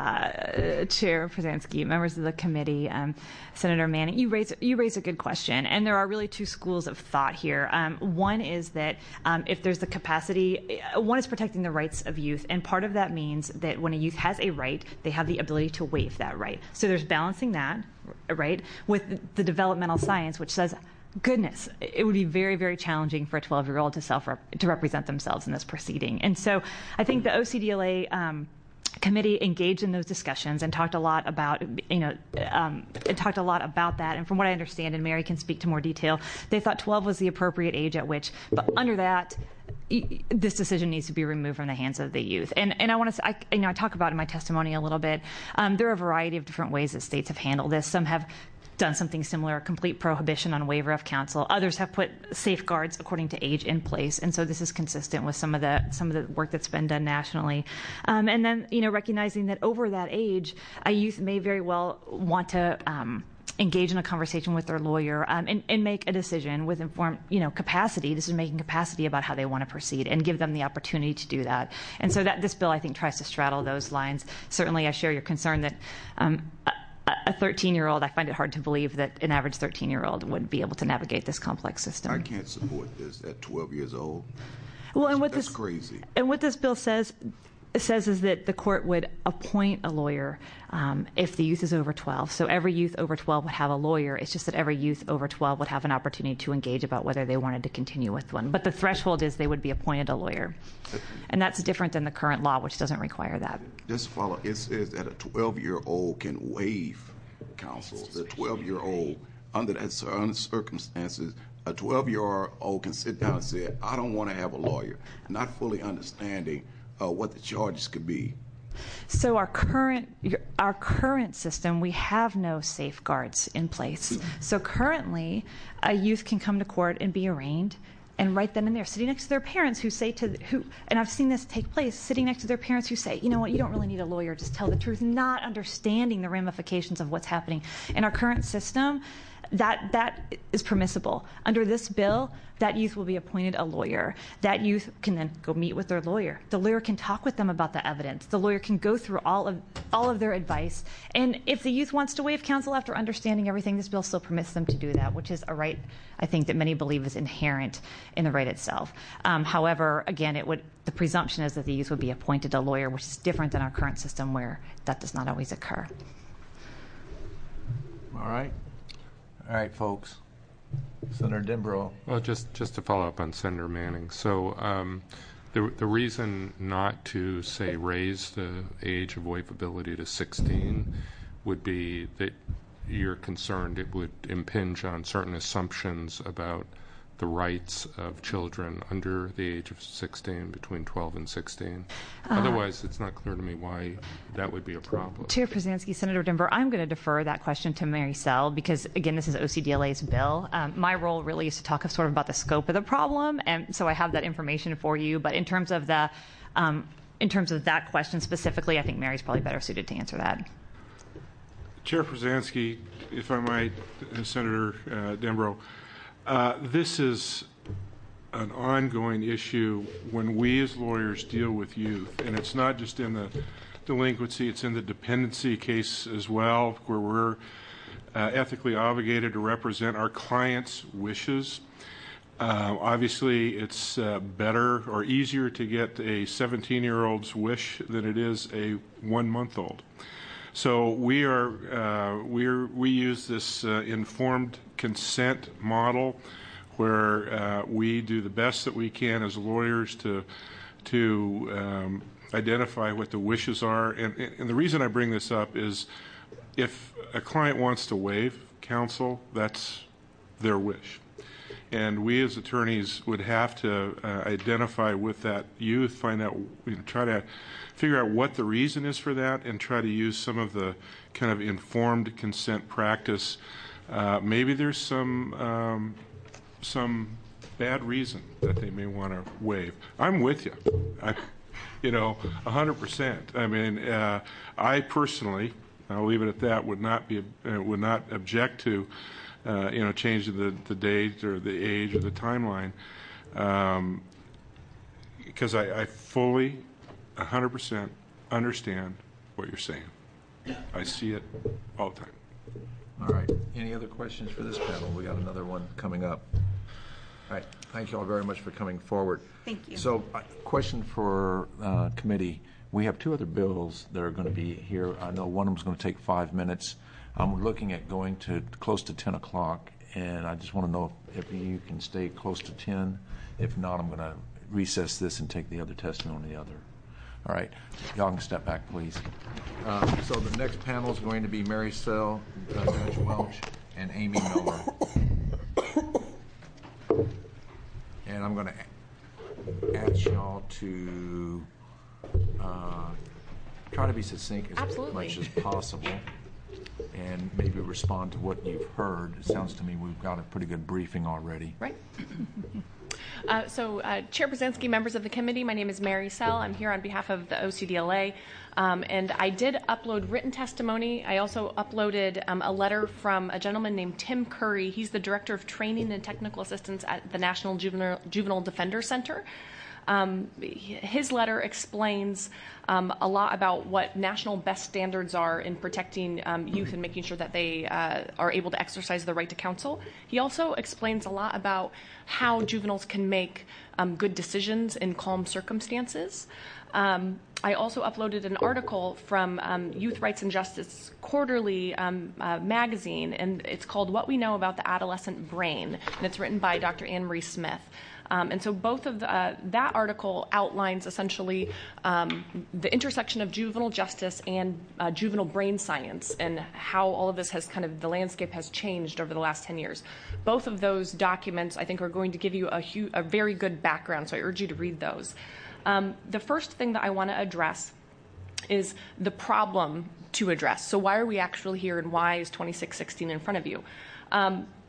uh, Chair Przanski, members of the committee, um, Senator Manning, you raise you raise a good question, and there are really two schools of thought here. Um, one is that um, if there's the capacity, one is protecting the rights of youth, and part of that means that when a youth has a right, they have the ability to waive that right. So there's balancing that, right, with the developmental science, which says, goodness, it would be very, very challenging for a twelve-year-old to self to represent themselves in this proceeding. And so I think the O C D L A um, committee engaged in those discussions and talked a lot about, you know, um, and talked a lot about that. And from what I understand, and Mary can speak to more detail, they thought twelve was the appropriate age at which, but under that, this decision needs to be removed from the hands of the youth. And and I want to, I, you know, I talk about in my testimony a little bit. Um, there are a variety of different ways that states have handled this. Some have done something similar, a complete prohibition on waiver of counsel. Others have put safeguards according to age in place, and so this is consistent with some of the some of the work that's been done nationally. Um, and then, you know, recognizing that over that age, a youth may very well want to um, engage in a conversation with their lawyer um, and, and make a decision with informed, you know, capacity, decision-making capacity about how they want to proceed, and give them the opportunity to do that. And so that this bill, I think, tries to straddle those lines. Certainly, I share your concern that Um, a thirteen-year-old, I find it hard to believe that an average thirteen-year-old would be able to navigate this complex system. I can't support this at twelve years old. Well, and what That's this crazy. And what this bill says says is that the court would appoint a lawyer um, if the youth is over twelve. So every youth over twelve would have a lawyer. It's just that every youth over twelve would have an opportunity to engage about whether they wanted to continue with one. But the threshold is they would be appointed a lawyer. And that's different than the current law, which doesn't require that. Just follow. It says that a twelve-year-old can waive counsel. The twelve-year-old, under that certain circumstances, a twelve-year-old can sit down and say, I don't want to have a lawyer, not fully understanding uh, what the charges could be. So our current our current system, we have no safeguards in place. So currently, a youth can come to court and be arraigned, And right then and there, sitting next to their parents who say to, who, and I've seen this take place, sitting next to their parents who say, you know what, you don't really need a lawyer, just tell the truth, not understanding the ramifications of what's happening. In our current system, that that is permissible. Under this bill, that youth will be appointed a lawyer. That youth can then go meet with their lawyer. The lawyer can talk with them about the evidence. The lawyer can go through all of all of their advice. And if the youth wants to waive counsel after understanding everything, this bill still permits them to do that, which is a right, I think, that many believe is inherent in the right itself. Um, however, again, it would the presumption is that the youth would be appointed a lawyer, which is different than our current system where that does not always occur. All right. All right, folks. Senator Denbrough. Well, just, just to follow up on Senator Manning. So um, the, the reason not to, say, raise the age of waivability to sixteen would be that you're concerned it would impinge on certain assumptions about the rights of children under the age of sixteen, between twelve and sixteen. Uh, Otherwise, it's not clear to me why that would be a problem. Chair Przansky, Senator Denbrough, I'm going to defer that question to Mary Sell because, again, this is O C D L A's bill. Um, my role really is to talk sort of about the scope of the problem, and so I have that information for you. But in terms of the, um, in terms of that question specifically, I think Mary's probably better suited to answer that. Chair Przansky, if I might, uh, Senator uh, Denbrough, Uh, this is an ongoing issue when we as lawyers deal with youth, and it's not just in the delinquency, it's in the dependency case as well, where we're uh, ethically obligated to represent our clients' wishes. Uh, obviously, it's uh, better or easier to get a seventeen-year-old's wish than it is a one-month-old. So we are uh, we're we use this uh, informed consent model, where uh, we do the best that we can as lawyers to to um, identify what the wishes are. And, and the reason I bring this up is, if a client wants to waive counsel, that's their wish. And we as attorneys would have to uh, identify with that youth, find out, you know, try to figure out what the reason is for that, and try to use some of the kind of informed consent practice. Uh, maybe there's some um, some bad reason that they may want to waive. I'm with you. I, you know, one hundred percent. I mean, uh, I personally, I'll leave it at that, would not be uh, would not object to Uh, you know, changing the, the date or the age or the timeline, um, because I, I fully, one hundred percent understand what you're saying. I see it all the time. All right. Any other questions for this panel? We got another one coming up. All right. Thank you all very much for coming forward. Thank you. So, uh, question for uh, committee. We have two other bills that are going to be here. I know one of them is going to take five minutes. I'm looking at going to close to ten o'clock, and I just want to know if, if you can stay close to ten. If not, I'm going to recess this and take the other testimony the other. All right. Y'all can step back, please. Uh, so the next panel is going to be Mary Sell, uh, Judge Welch, and Amy Miller. And I'm going to ask y'all to uh, try to be succinct as Absolutely. much as possible, and maybe respond to what you've heard. It sounds to me we've got a pretty good briefing already. Right. Uh, so, uh, Chair Przansky, members of the committee, my name is Mary Sell. I'm here on behalf of the O C D L A, um, and I did upload written testimony. I also uploaded um, a letter from a gentleman named Tim Curry. He's the Director of Training and Technical Assistance at the National Juvenile, Juvenile Defender Center. Um, his letter explains um, a lot about what national best standards are in protecting um, youth and making sure that they uh, are able to exercise the right to counsel. He also explains a lot about how juveniles can make um, good decisions in calm circumstances. Um, I also uploaded an article from um, Youth Rights and Justice Quarterly um, uh, magazine, and it's called What We Know About the Adolescent Brain, and it's written by Doctor Anne Marie Smith. Um, and so both of the, uh, that article outlines essentially um, the intersection of juvenile justice and uh, juvenile brain science, and how all of this has kind of, the landscape has changed over the last ten years. Both of those documents, I think, are going to give you a, hu- a very good background, so I urge you to read those. Um, the first thing that I want to address is the problem to address. So why are we actually here, and why is twenty-six sixteen in front of you? Um,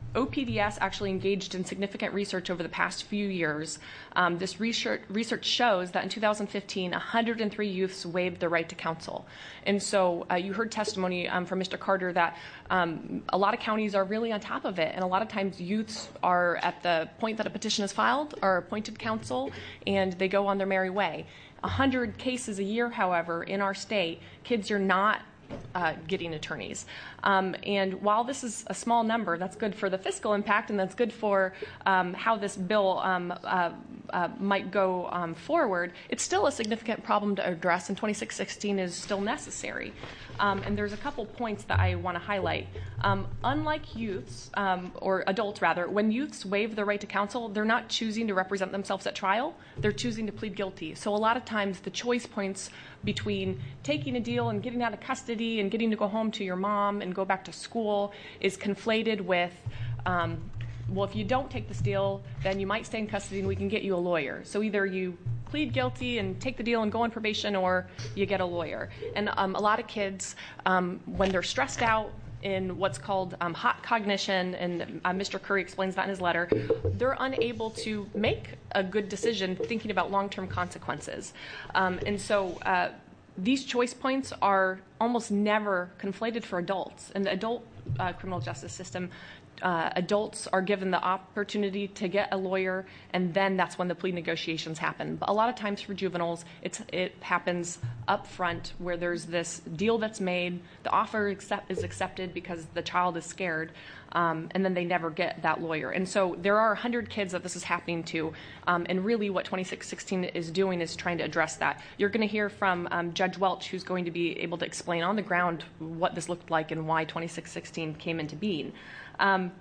O P D S actually engaged in significant research over the past few years. Um, this research, research shows that in two thousand fifteen, one hundred three youths waived their right to counsel. And so uh, you heard testimony um, from Mister Carter that um, a lot of counties are really on top of it, and a lot of times youths are at the point that a petition is filed, are appointed counsel, and they go on their merry way. one hundred cases a year, however, in our state, kids are not Uh, getting attorneys. Um, and while this is a small number, that's good for the fiscal impact, and that's good for um, how this bill um, uh, uh, might go um, forward, it's still a significant problem to address, and twenty-six sixteen is still necessary. Um, and there's a couple points that I want to highlight. Um, unlike youths, um, or adults rather, when youths waive their right to counsel, they're not choosing to represent themselves at trial, they're choosing to plead guilty. So a lot of times the choice points between taking a deal and getting out of custody and getting to go home to your mom and go back to school is conflated with, um, well, if you don't take this deal, then you might stay in custody and we can get you a lawyer. So either you plead guilty and take the deal and go on probation, or you get a lawyer. And um, a lot of kids, um, when they're stressed out in what's called um, hot cognition, and uh, Mister Curry explains that in his letter, they're unable to make a good decision thinking about long-term consequences. Um, and so uh, these choice points are almost never conflated for adults. In the adult uh, criminal justice system, Uh, adults are given the opportunity to get a lawyer, and then that's when the plea negotiations happen. But a lot of times for juveniles, it's, it happens up front, where there's this deal that's made, the offer accept, is accepted because the child is scared, um, and then they never get that lawyer. And so there are one hundred kids that this is happening to, um, and really what twenty-six sixteen is doing is trying to address that. You're going to hear from um, Judge Welch, who's going to be able to explain on the ground what this looked like and why twenty-six sixteen came into being. Um,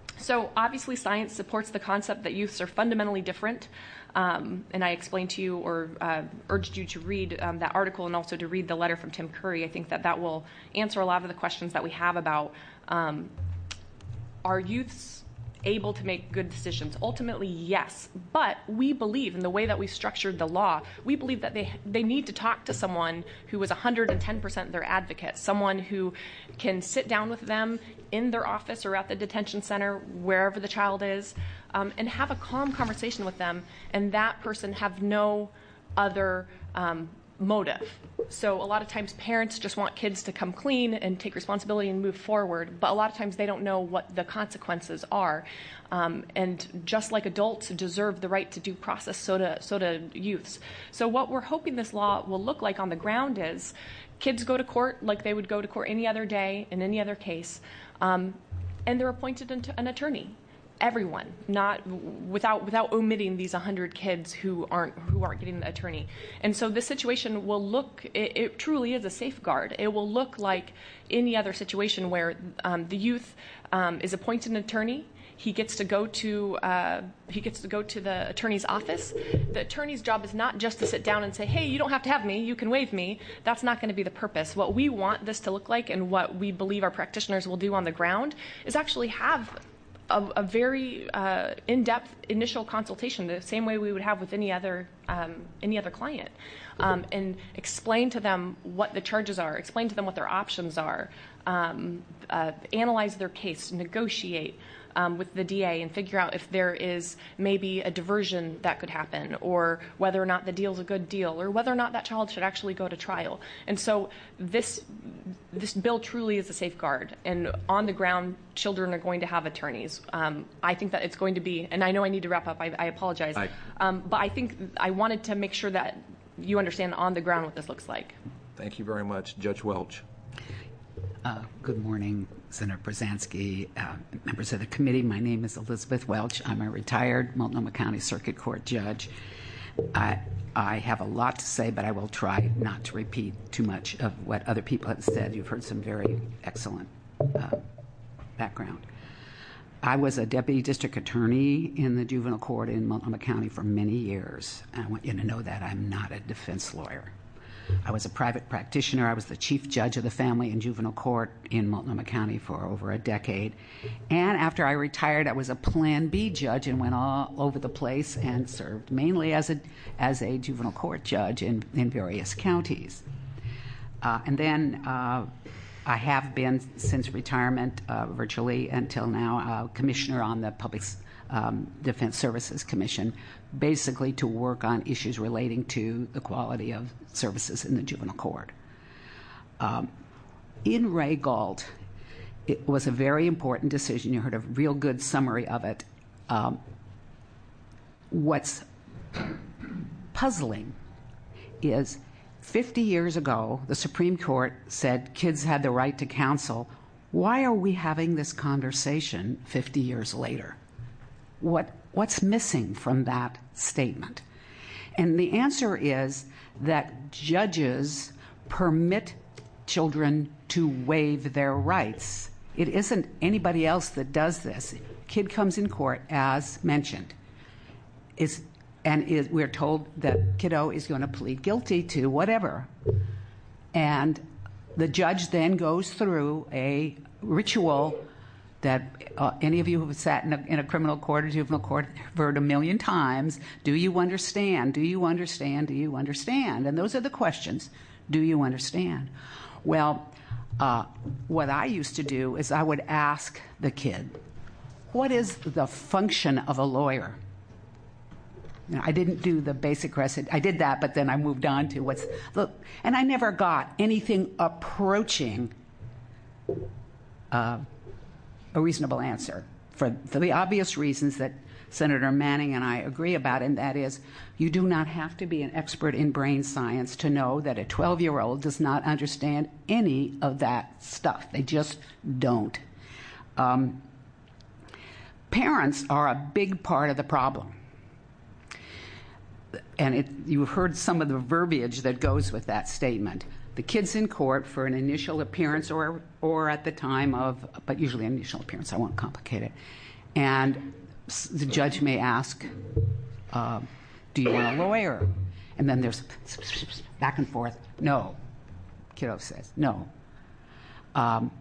so obviously science supports the concept that youths are fundamentally different, um, and I explained to you, or uh, urged you to read um, that article and also to read the letter from Tim Curry. I think that that will answer a lot of the questions that we have about um, are youths able to make good decisions? Ultimately, yes, but we believe in the way that we structured the law, we believe that they they need to talk to someone who is one hundred ten percent their advocate, someone who can sit down with them in their office or at the detention center, wherever the child is, um, and have a calm conversation with them, and that person have no other um, motive. So a lot of times parents just want kids to come clean and take responsibility and move forward, but a lot of times they don't know what the consequences are. Um, and just like adults deserve the right to due process, so do, so do youths. So what we're hoping this law will look like on the ground is kids go to court like they would go to court any other day in any other case, um, and they're appointed an attorney. Everyone, not without without omitting these one hundred kids who aren't who aren't getting the attorney. And so this situation will look, it, it truly is a safeguard. It will look like any other situation where um, the youth um, is appointed an attorney. He gets to go to uh, he gets to go to the attorney's office. The attorney's job is not just to sit down and say, "Hey, you don't have to have me. You can waive me." That's not going to be the purpose. What we want this to look like, and what we believe our practitioners will do on the ground, is actually have A, a very uh, in-depth initial consultation, the same way we would have with any other um, any other client, um, and explain to them what the charges are, explain to them what their options are, um, uh, analyze their case, negotiate um, with the D A, and figure out if there is maybe a diversion that could happen, or whether or not the deal's a good deal, or whether or not that child should actually go to trial. And so this this bill truly is a safeguard, and on the ground, children are going to have attorneys. Um, I think that it's going to be, and I know I need to wrap up, I, I apologize, I, um, but I think I wanted to make sure that you understand on the ground what this looks like. Thank you very much. Judge Welch. Uh, good morning, Senator Brzezinski, uh, members of the committee. My name is Elizabeth Welch. I'm a retired Multnomah County Circuit Court judge. I, I have a lot to say, but I will try not to repeat too much of what other people have said. You've heard some very excellent uh, background. I was a deputy district attorney in the juvenile court in Multnomah County for many years. I want you to know that I'm not a defense lawyer. I was a private practitioner. I was the chief judge of the family and juvenile court in Multnomah County for over a decade. And after I retired, I was a Plan B judge and went all over the place and served mainly as a as a juvenile court judge in, in various counties. Uh, and then uh, I have been since retirement, uh, virtually until now, uh, commissioner on the Public um, Defense Services Commission, basically to work on issues relating to the quality of services in the juvenile court. Um, in Ray Galt, it was a very important decision. You heard a real good summary of it. Um, what's puzzling is fifty years ago, the Supreme Court said kids had the right to counsel. Why are we having this conversation fifty years later? What, what's missing from that statement? And the answer is that judges permit children to waive their rights. It isn't anybody else that does this. Kid comes in court, as mentioned, is, and is, we're told that kiddo is going to plead guilty to whatever. And the judge then goes through a ritual that uh, any of you who have sat in a, in a criminal court or juvenile court have heard a million times. Do you understand? Do you understand? Do you understand? And those are the questions. Do you understand? Well, uh, what I used to do is I would ask the kid, what is the function of a lawyer? You know, I didn't do the basic recipe. I did that, but then I moved on to what's the, and I never got anything approaching uh, a reasonable answer for, for the obvious reasons that Senator Manning and I agree about, and that is you do not have to be an expert in brain science to know that a twelve-year-old does not understand any of that stuff. They just don't. Um, parents are a big part of the problem. And it, you've heard some of the verbiage that goes with that statement. The kid's in court for an initial appearance or, or at the time of, but usually an initial appearance, I won't complicate it. And the judge may ask, uh, do you want a lawyer? And then there's back and forth. No. Kiddo says, no. Um,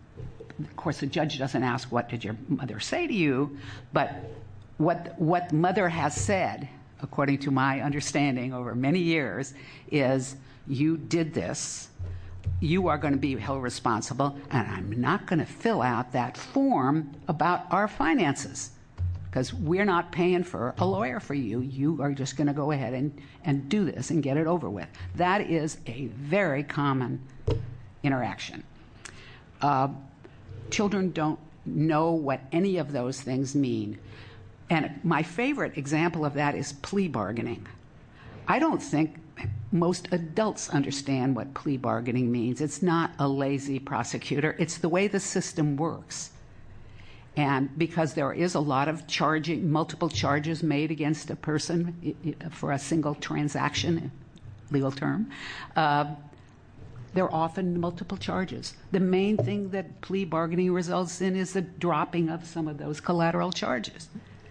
of course, the judge doesn't ask, what did your mother say to you? But what, what mother has said, according to my understanding over many years, is you did this, you are going to be held responsible, and I'm not going to fill out that form about our finances because we're not paying for a lawyer for you. You are just going to go ahead and, and do this and get it over with. That is a very common interaction. Uh, children don't know what any of those things mean. And my favorite example of that is plea bargaining. I don't think most adults understand what plea bargaining means. It's not a lazy prosecutor. It's the way the system works. And because there is a lot of charging, multiple charges made against a person for a single transaction, legal term, uh, there are often multiple charges. The main thing that plea bargaining results in is the dropping of some of those collateral charges.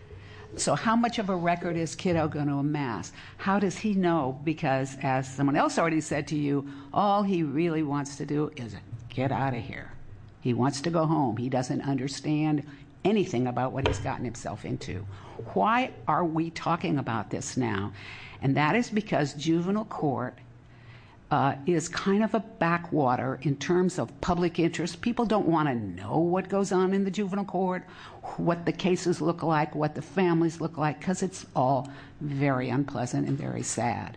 So how much of a record is kiddo going to amass? How does he know? Because as someone else already said to you, all he really wants to do is get out of here. He wants to go home. He doesn't understand anything about what he's gotten himself into. Why are we talking about this now? And that is because juvenile court uh, is kind of a backwater in terms of public interest. People don't want to know what goes on in the juvenile court, what the cases look like, what the families look like, because it's all very unpleasant and very sad.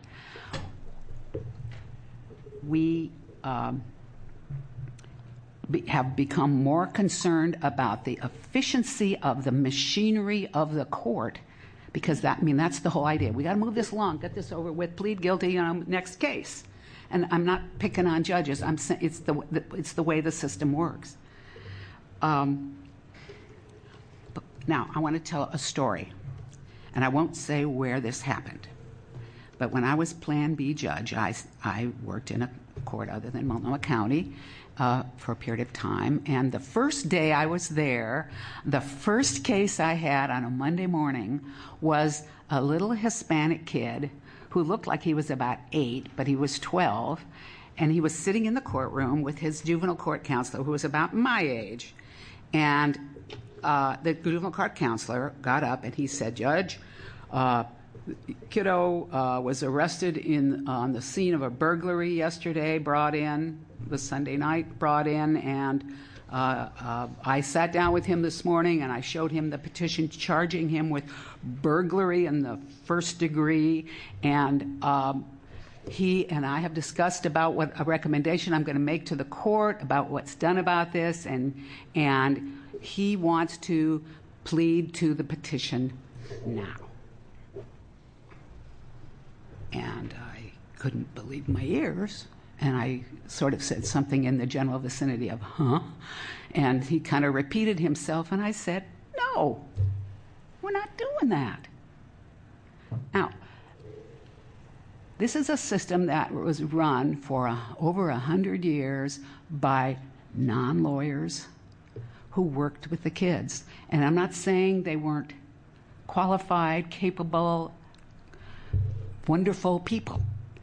We um, be, have become more concerned about the efficiency of the machinery of the court, because that, I mean, that's the whole idea. We got to move this along, get this over with, plead guilty, you know, next case. And I'm not picking on judges. I'm saying it's the it's the way the system works. Um, but now I want to tell a story, and I won't say where this happened. But when I was Plan B judge, I I worked in a court other than Multnomah County uh, for a period of time. And the first day I was there, the first case I had on a Monday morning was a little Hispanic kid who looked like he was about eight, but he was twelve, and he was sitting in the courtroom with his juvenile court counselor, who was about my age. And uh, the juvenile court counselor got up and he said, Judge, uh, kiddo uh, was arrested in on the scene of a burglary yesterday, brought in, was Sunday night brought in, and uh, uh, I sat down with him this morning and I showed him the petition charging him with burglary in the first degree, and um, he and I have discussed about what a recommendation I'm going to make to the court about what's done about this, and and he wants to plead to the petition now. And I couldn't believe my ears, and I sort of said something in the general vicinity of, huh? And he kind of repeated himself, and I said, no, we're not doing that. Now, this is a system that was run for a, over a hundred years by non-lawyers who worked with the kids. And I'm not saying they weren't qualified, capable, wonderful people.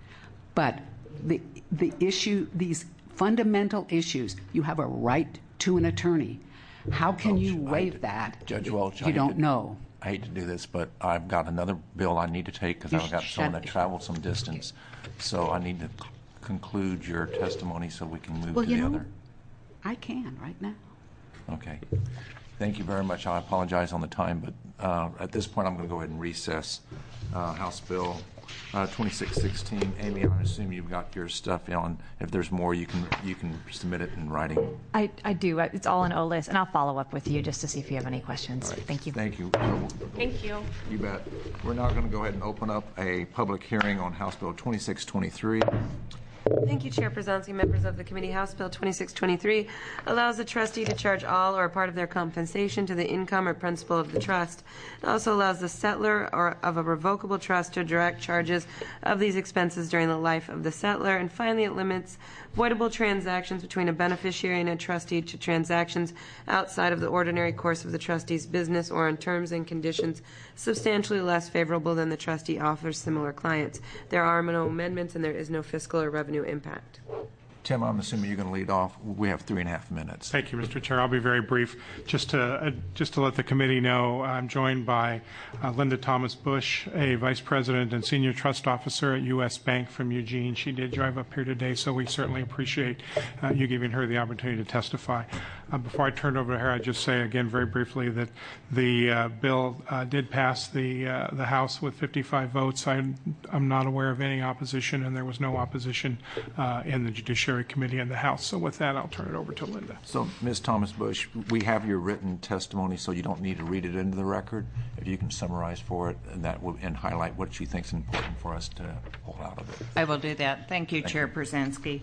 But the the issue, these fundamental issues, you have a right to an attorney. How can you waive that? Judge Welch, You don't know. I hate to do this, but I've got another bill I need to take because You I've got someone shut- that traveled some distance. So I need to c- conclude your testimony so we can move Well, to you the know, other. I can right now. Okay. Thank you very much. I apologize on the time, but uh, at this point I'm going to go ahead and recess uh, House Bill uh, twenty-six sixteen. Amy, I assume you've got your stuff on. If there's more, you can you can submit it in writing. I, I do. It's all in O L I S, and I'll follow up with you just to see if you have any questions. Thank you. Thank you. Thank you. You bet. We're now going to go ahead and open up a public hearing on House Bill twenty-six twenty-three. Thank you, Chair Przanski, members of the committee. House Bill twenty-six twenty-three allows the trustee to charge all or a part of their compensation to the income or principal of the trust. It also allows the settler or of a revocable trust to direct charges of these expenses during the life of the settler. And finally, it limits voidable transactions between a beneficiary and a trustee to transactions outside of the ordinary course of the trustee's business or on terms and conditions substantially less favorable than the trustee offers similar clients. There are no amendments and there is no fiscal or revenue impact. Tim, I'm assuming you're going to lead off. We have three and a half minutes. Thank you, Mister Chair. I'll be very brief. Just to uh, just to let the committee know, I'm joined by uh, Linda Thomas Bush, a vice president and senior trust officer at U S Bank from Eugene. She did drive up here today, so we certainly appreciate uh, you giving her the opportunity to testify. Uh, before I turn it over to her, I'd just say again very briefly that the uh, bill uh, did pass the uh, the House with fifty-five votes. I, I'm not aware of any opposition, and there was no opposition uh, in the Judiciary Committee in the House. So with that, I'll turn it over to Linda. So, Miz Thomas Bush, we have your written testimony, so you don't need to read it into the record. If you can summarize for it and that will, and highlight what you think is important for us to pull out of it. I will do that. Thank you, Thank Chair you. Przanski.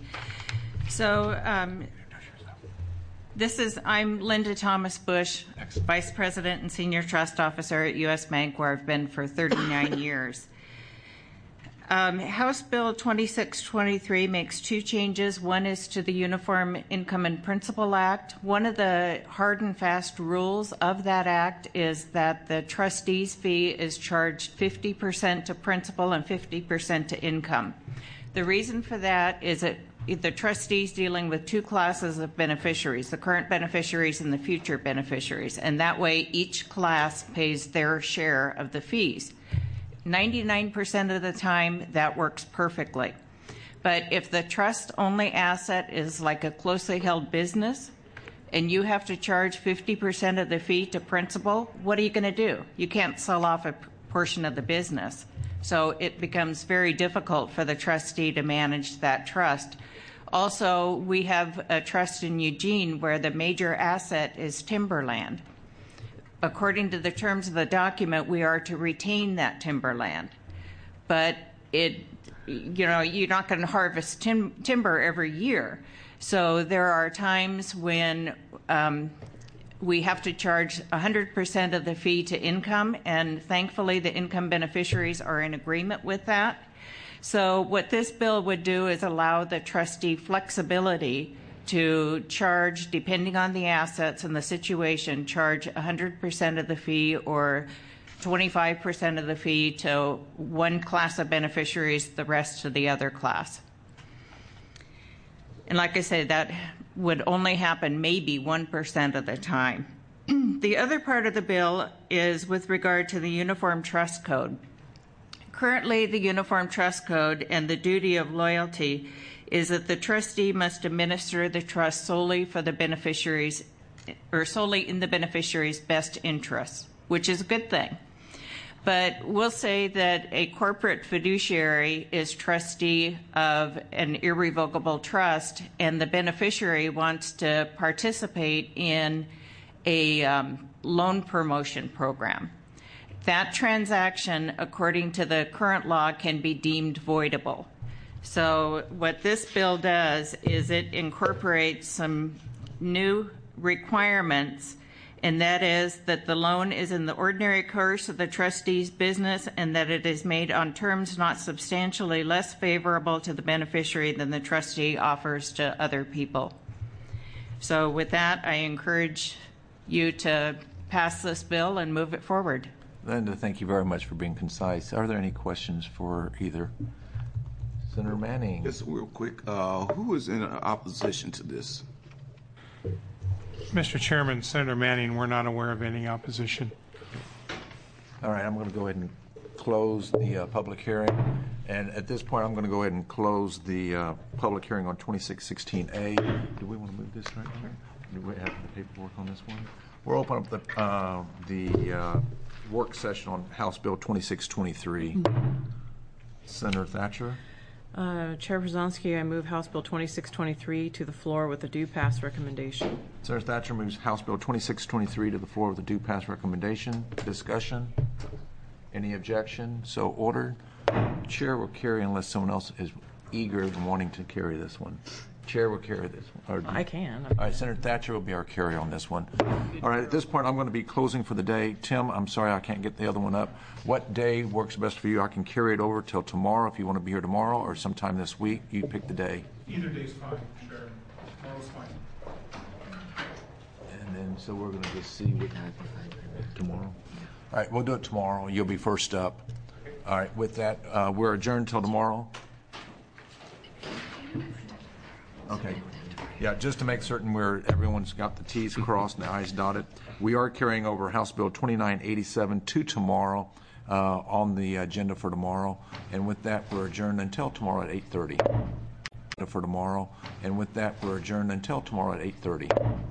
So, um, this is, I'm Linda Thomas Bush, Vice President and Senior Trust Officer at U S Bank, where I've been for thirty-nine years. Um, House Bill twenty-six twenty-three makes two changes. One is to the Uniform Income and Principal Act. One of the hard and fast rules of that act is that the trustee's fee is charged fifty percent to principal and fifty percent to income. The reason for that is that the trustee's dealing with two classes of beneficiaries, the current beneficiaries and the future beneficiaries, and that way each class pays their share of the fees. ninety-nine percent of the time, that works perfectly. But if the trust only asset is like a closely held business and you have to charge fifty percent of the fee to principal, what are you going to do? You can't sell off a portion of the business. So it becomes very difficult for the trustee to manage that trust. Also, we have a trust in Eugene where the major asset is timberland. According to the terms of the document, we are to retain that timberland. But it, you know, you're not going to harvest tim- timber every year. So there are times when um, we have to charge one hundred percent of the fee to income, and thankfully the income beneficiaries are in agreement with that. So what this bill would do is allow the trustee flexibility to charge, depending on the assets and the situation, charge one hundred percent of the fee or twenty-five percent of the fee to one class of beneficiaries, the rest to the other class. And like I said, that would only happen maybe one percent of the time. The other part of the bill is with regard to the Uniform Trust Code. currently, the Uniform Trust Code and the duty of loyalty is that the trustee must administer the trust solely for the beneficiaries, or solely in the beneficiary's best interests, which is a good thing. But we'll say that a corporate fiduciary is trustee of an irrevocable trust, and the beneficiary wants to participate in a um, loan promotion program. That transaction, according to the current law, can be deemed voidable. So what this bill does is it incorporates some new requirements, and that is that the loan is in the ordinary course of the trustee's business and that it is made on terms not substantially less favorable to the beneficiary than the trustee offers to other people. So with that, I encourage you to pass this bill and move it forward. Linda, thank you very much for being concise. Are there any questions for either? Senator Manning. Just real quick, uh, who is in opposition to this? Mister Chairman, Senator Manning, we're not aware of any opposition. All right, I'm going to go ahead and close the uh, public hearing. And at this point, I'm going to go ahead and close the uh, public hearing on twenty-six sixteen A. Do we want to move this right here? Do we have the paperwork on this one? We'll open up the, uh, the uh, work session on House Bill twenty-six twenty-three. Mm-hmm. Senator Thatcher. Uh, Chair Przanski, I move House Bill twenty-six twenty-three to the floor with a due pass recommendation. Senator Thatcher moves House Bill twenty-six twenty-three to the floor with a due pass recommendation. Discussion? Any objection? So ordered. Chair will carry unless someone else is eager and wanting to carry this one. Chair will carry this one. Or, I can. All right, Senator Thatcher will be our carrier on this one. All right, at this point, I'm going to be closing for the day. Tim, I'm sorry I can't get the other one up. What day works best for you? I can carry it over till tomorrow if you want to be here tomorrow or sometime this week. You pick the day. Either day's fine, sure. Tomorrow's fine. And then, so we're going to just see what tomorrow. All right, we'll do it tomorrow. You'll be first up. All right, with that, uh, we're adjourned till tomorrow. Okay. Yeah, just to make certain where everyone's got the T's crossed and the I's dotted, we are carrying over House Bill twenty-nine eighty-seven to tomorrow uh, on the agenda for tomorrow. And with that, we're adjourned until tomorrow at eight thirty. For tomorrow. And with that, we're adjourned until tomorrow at eight thirty.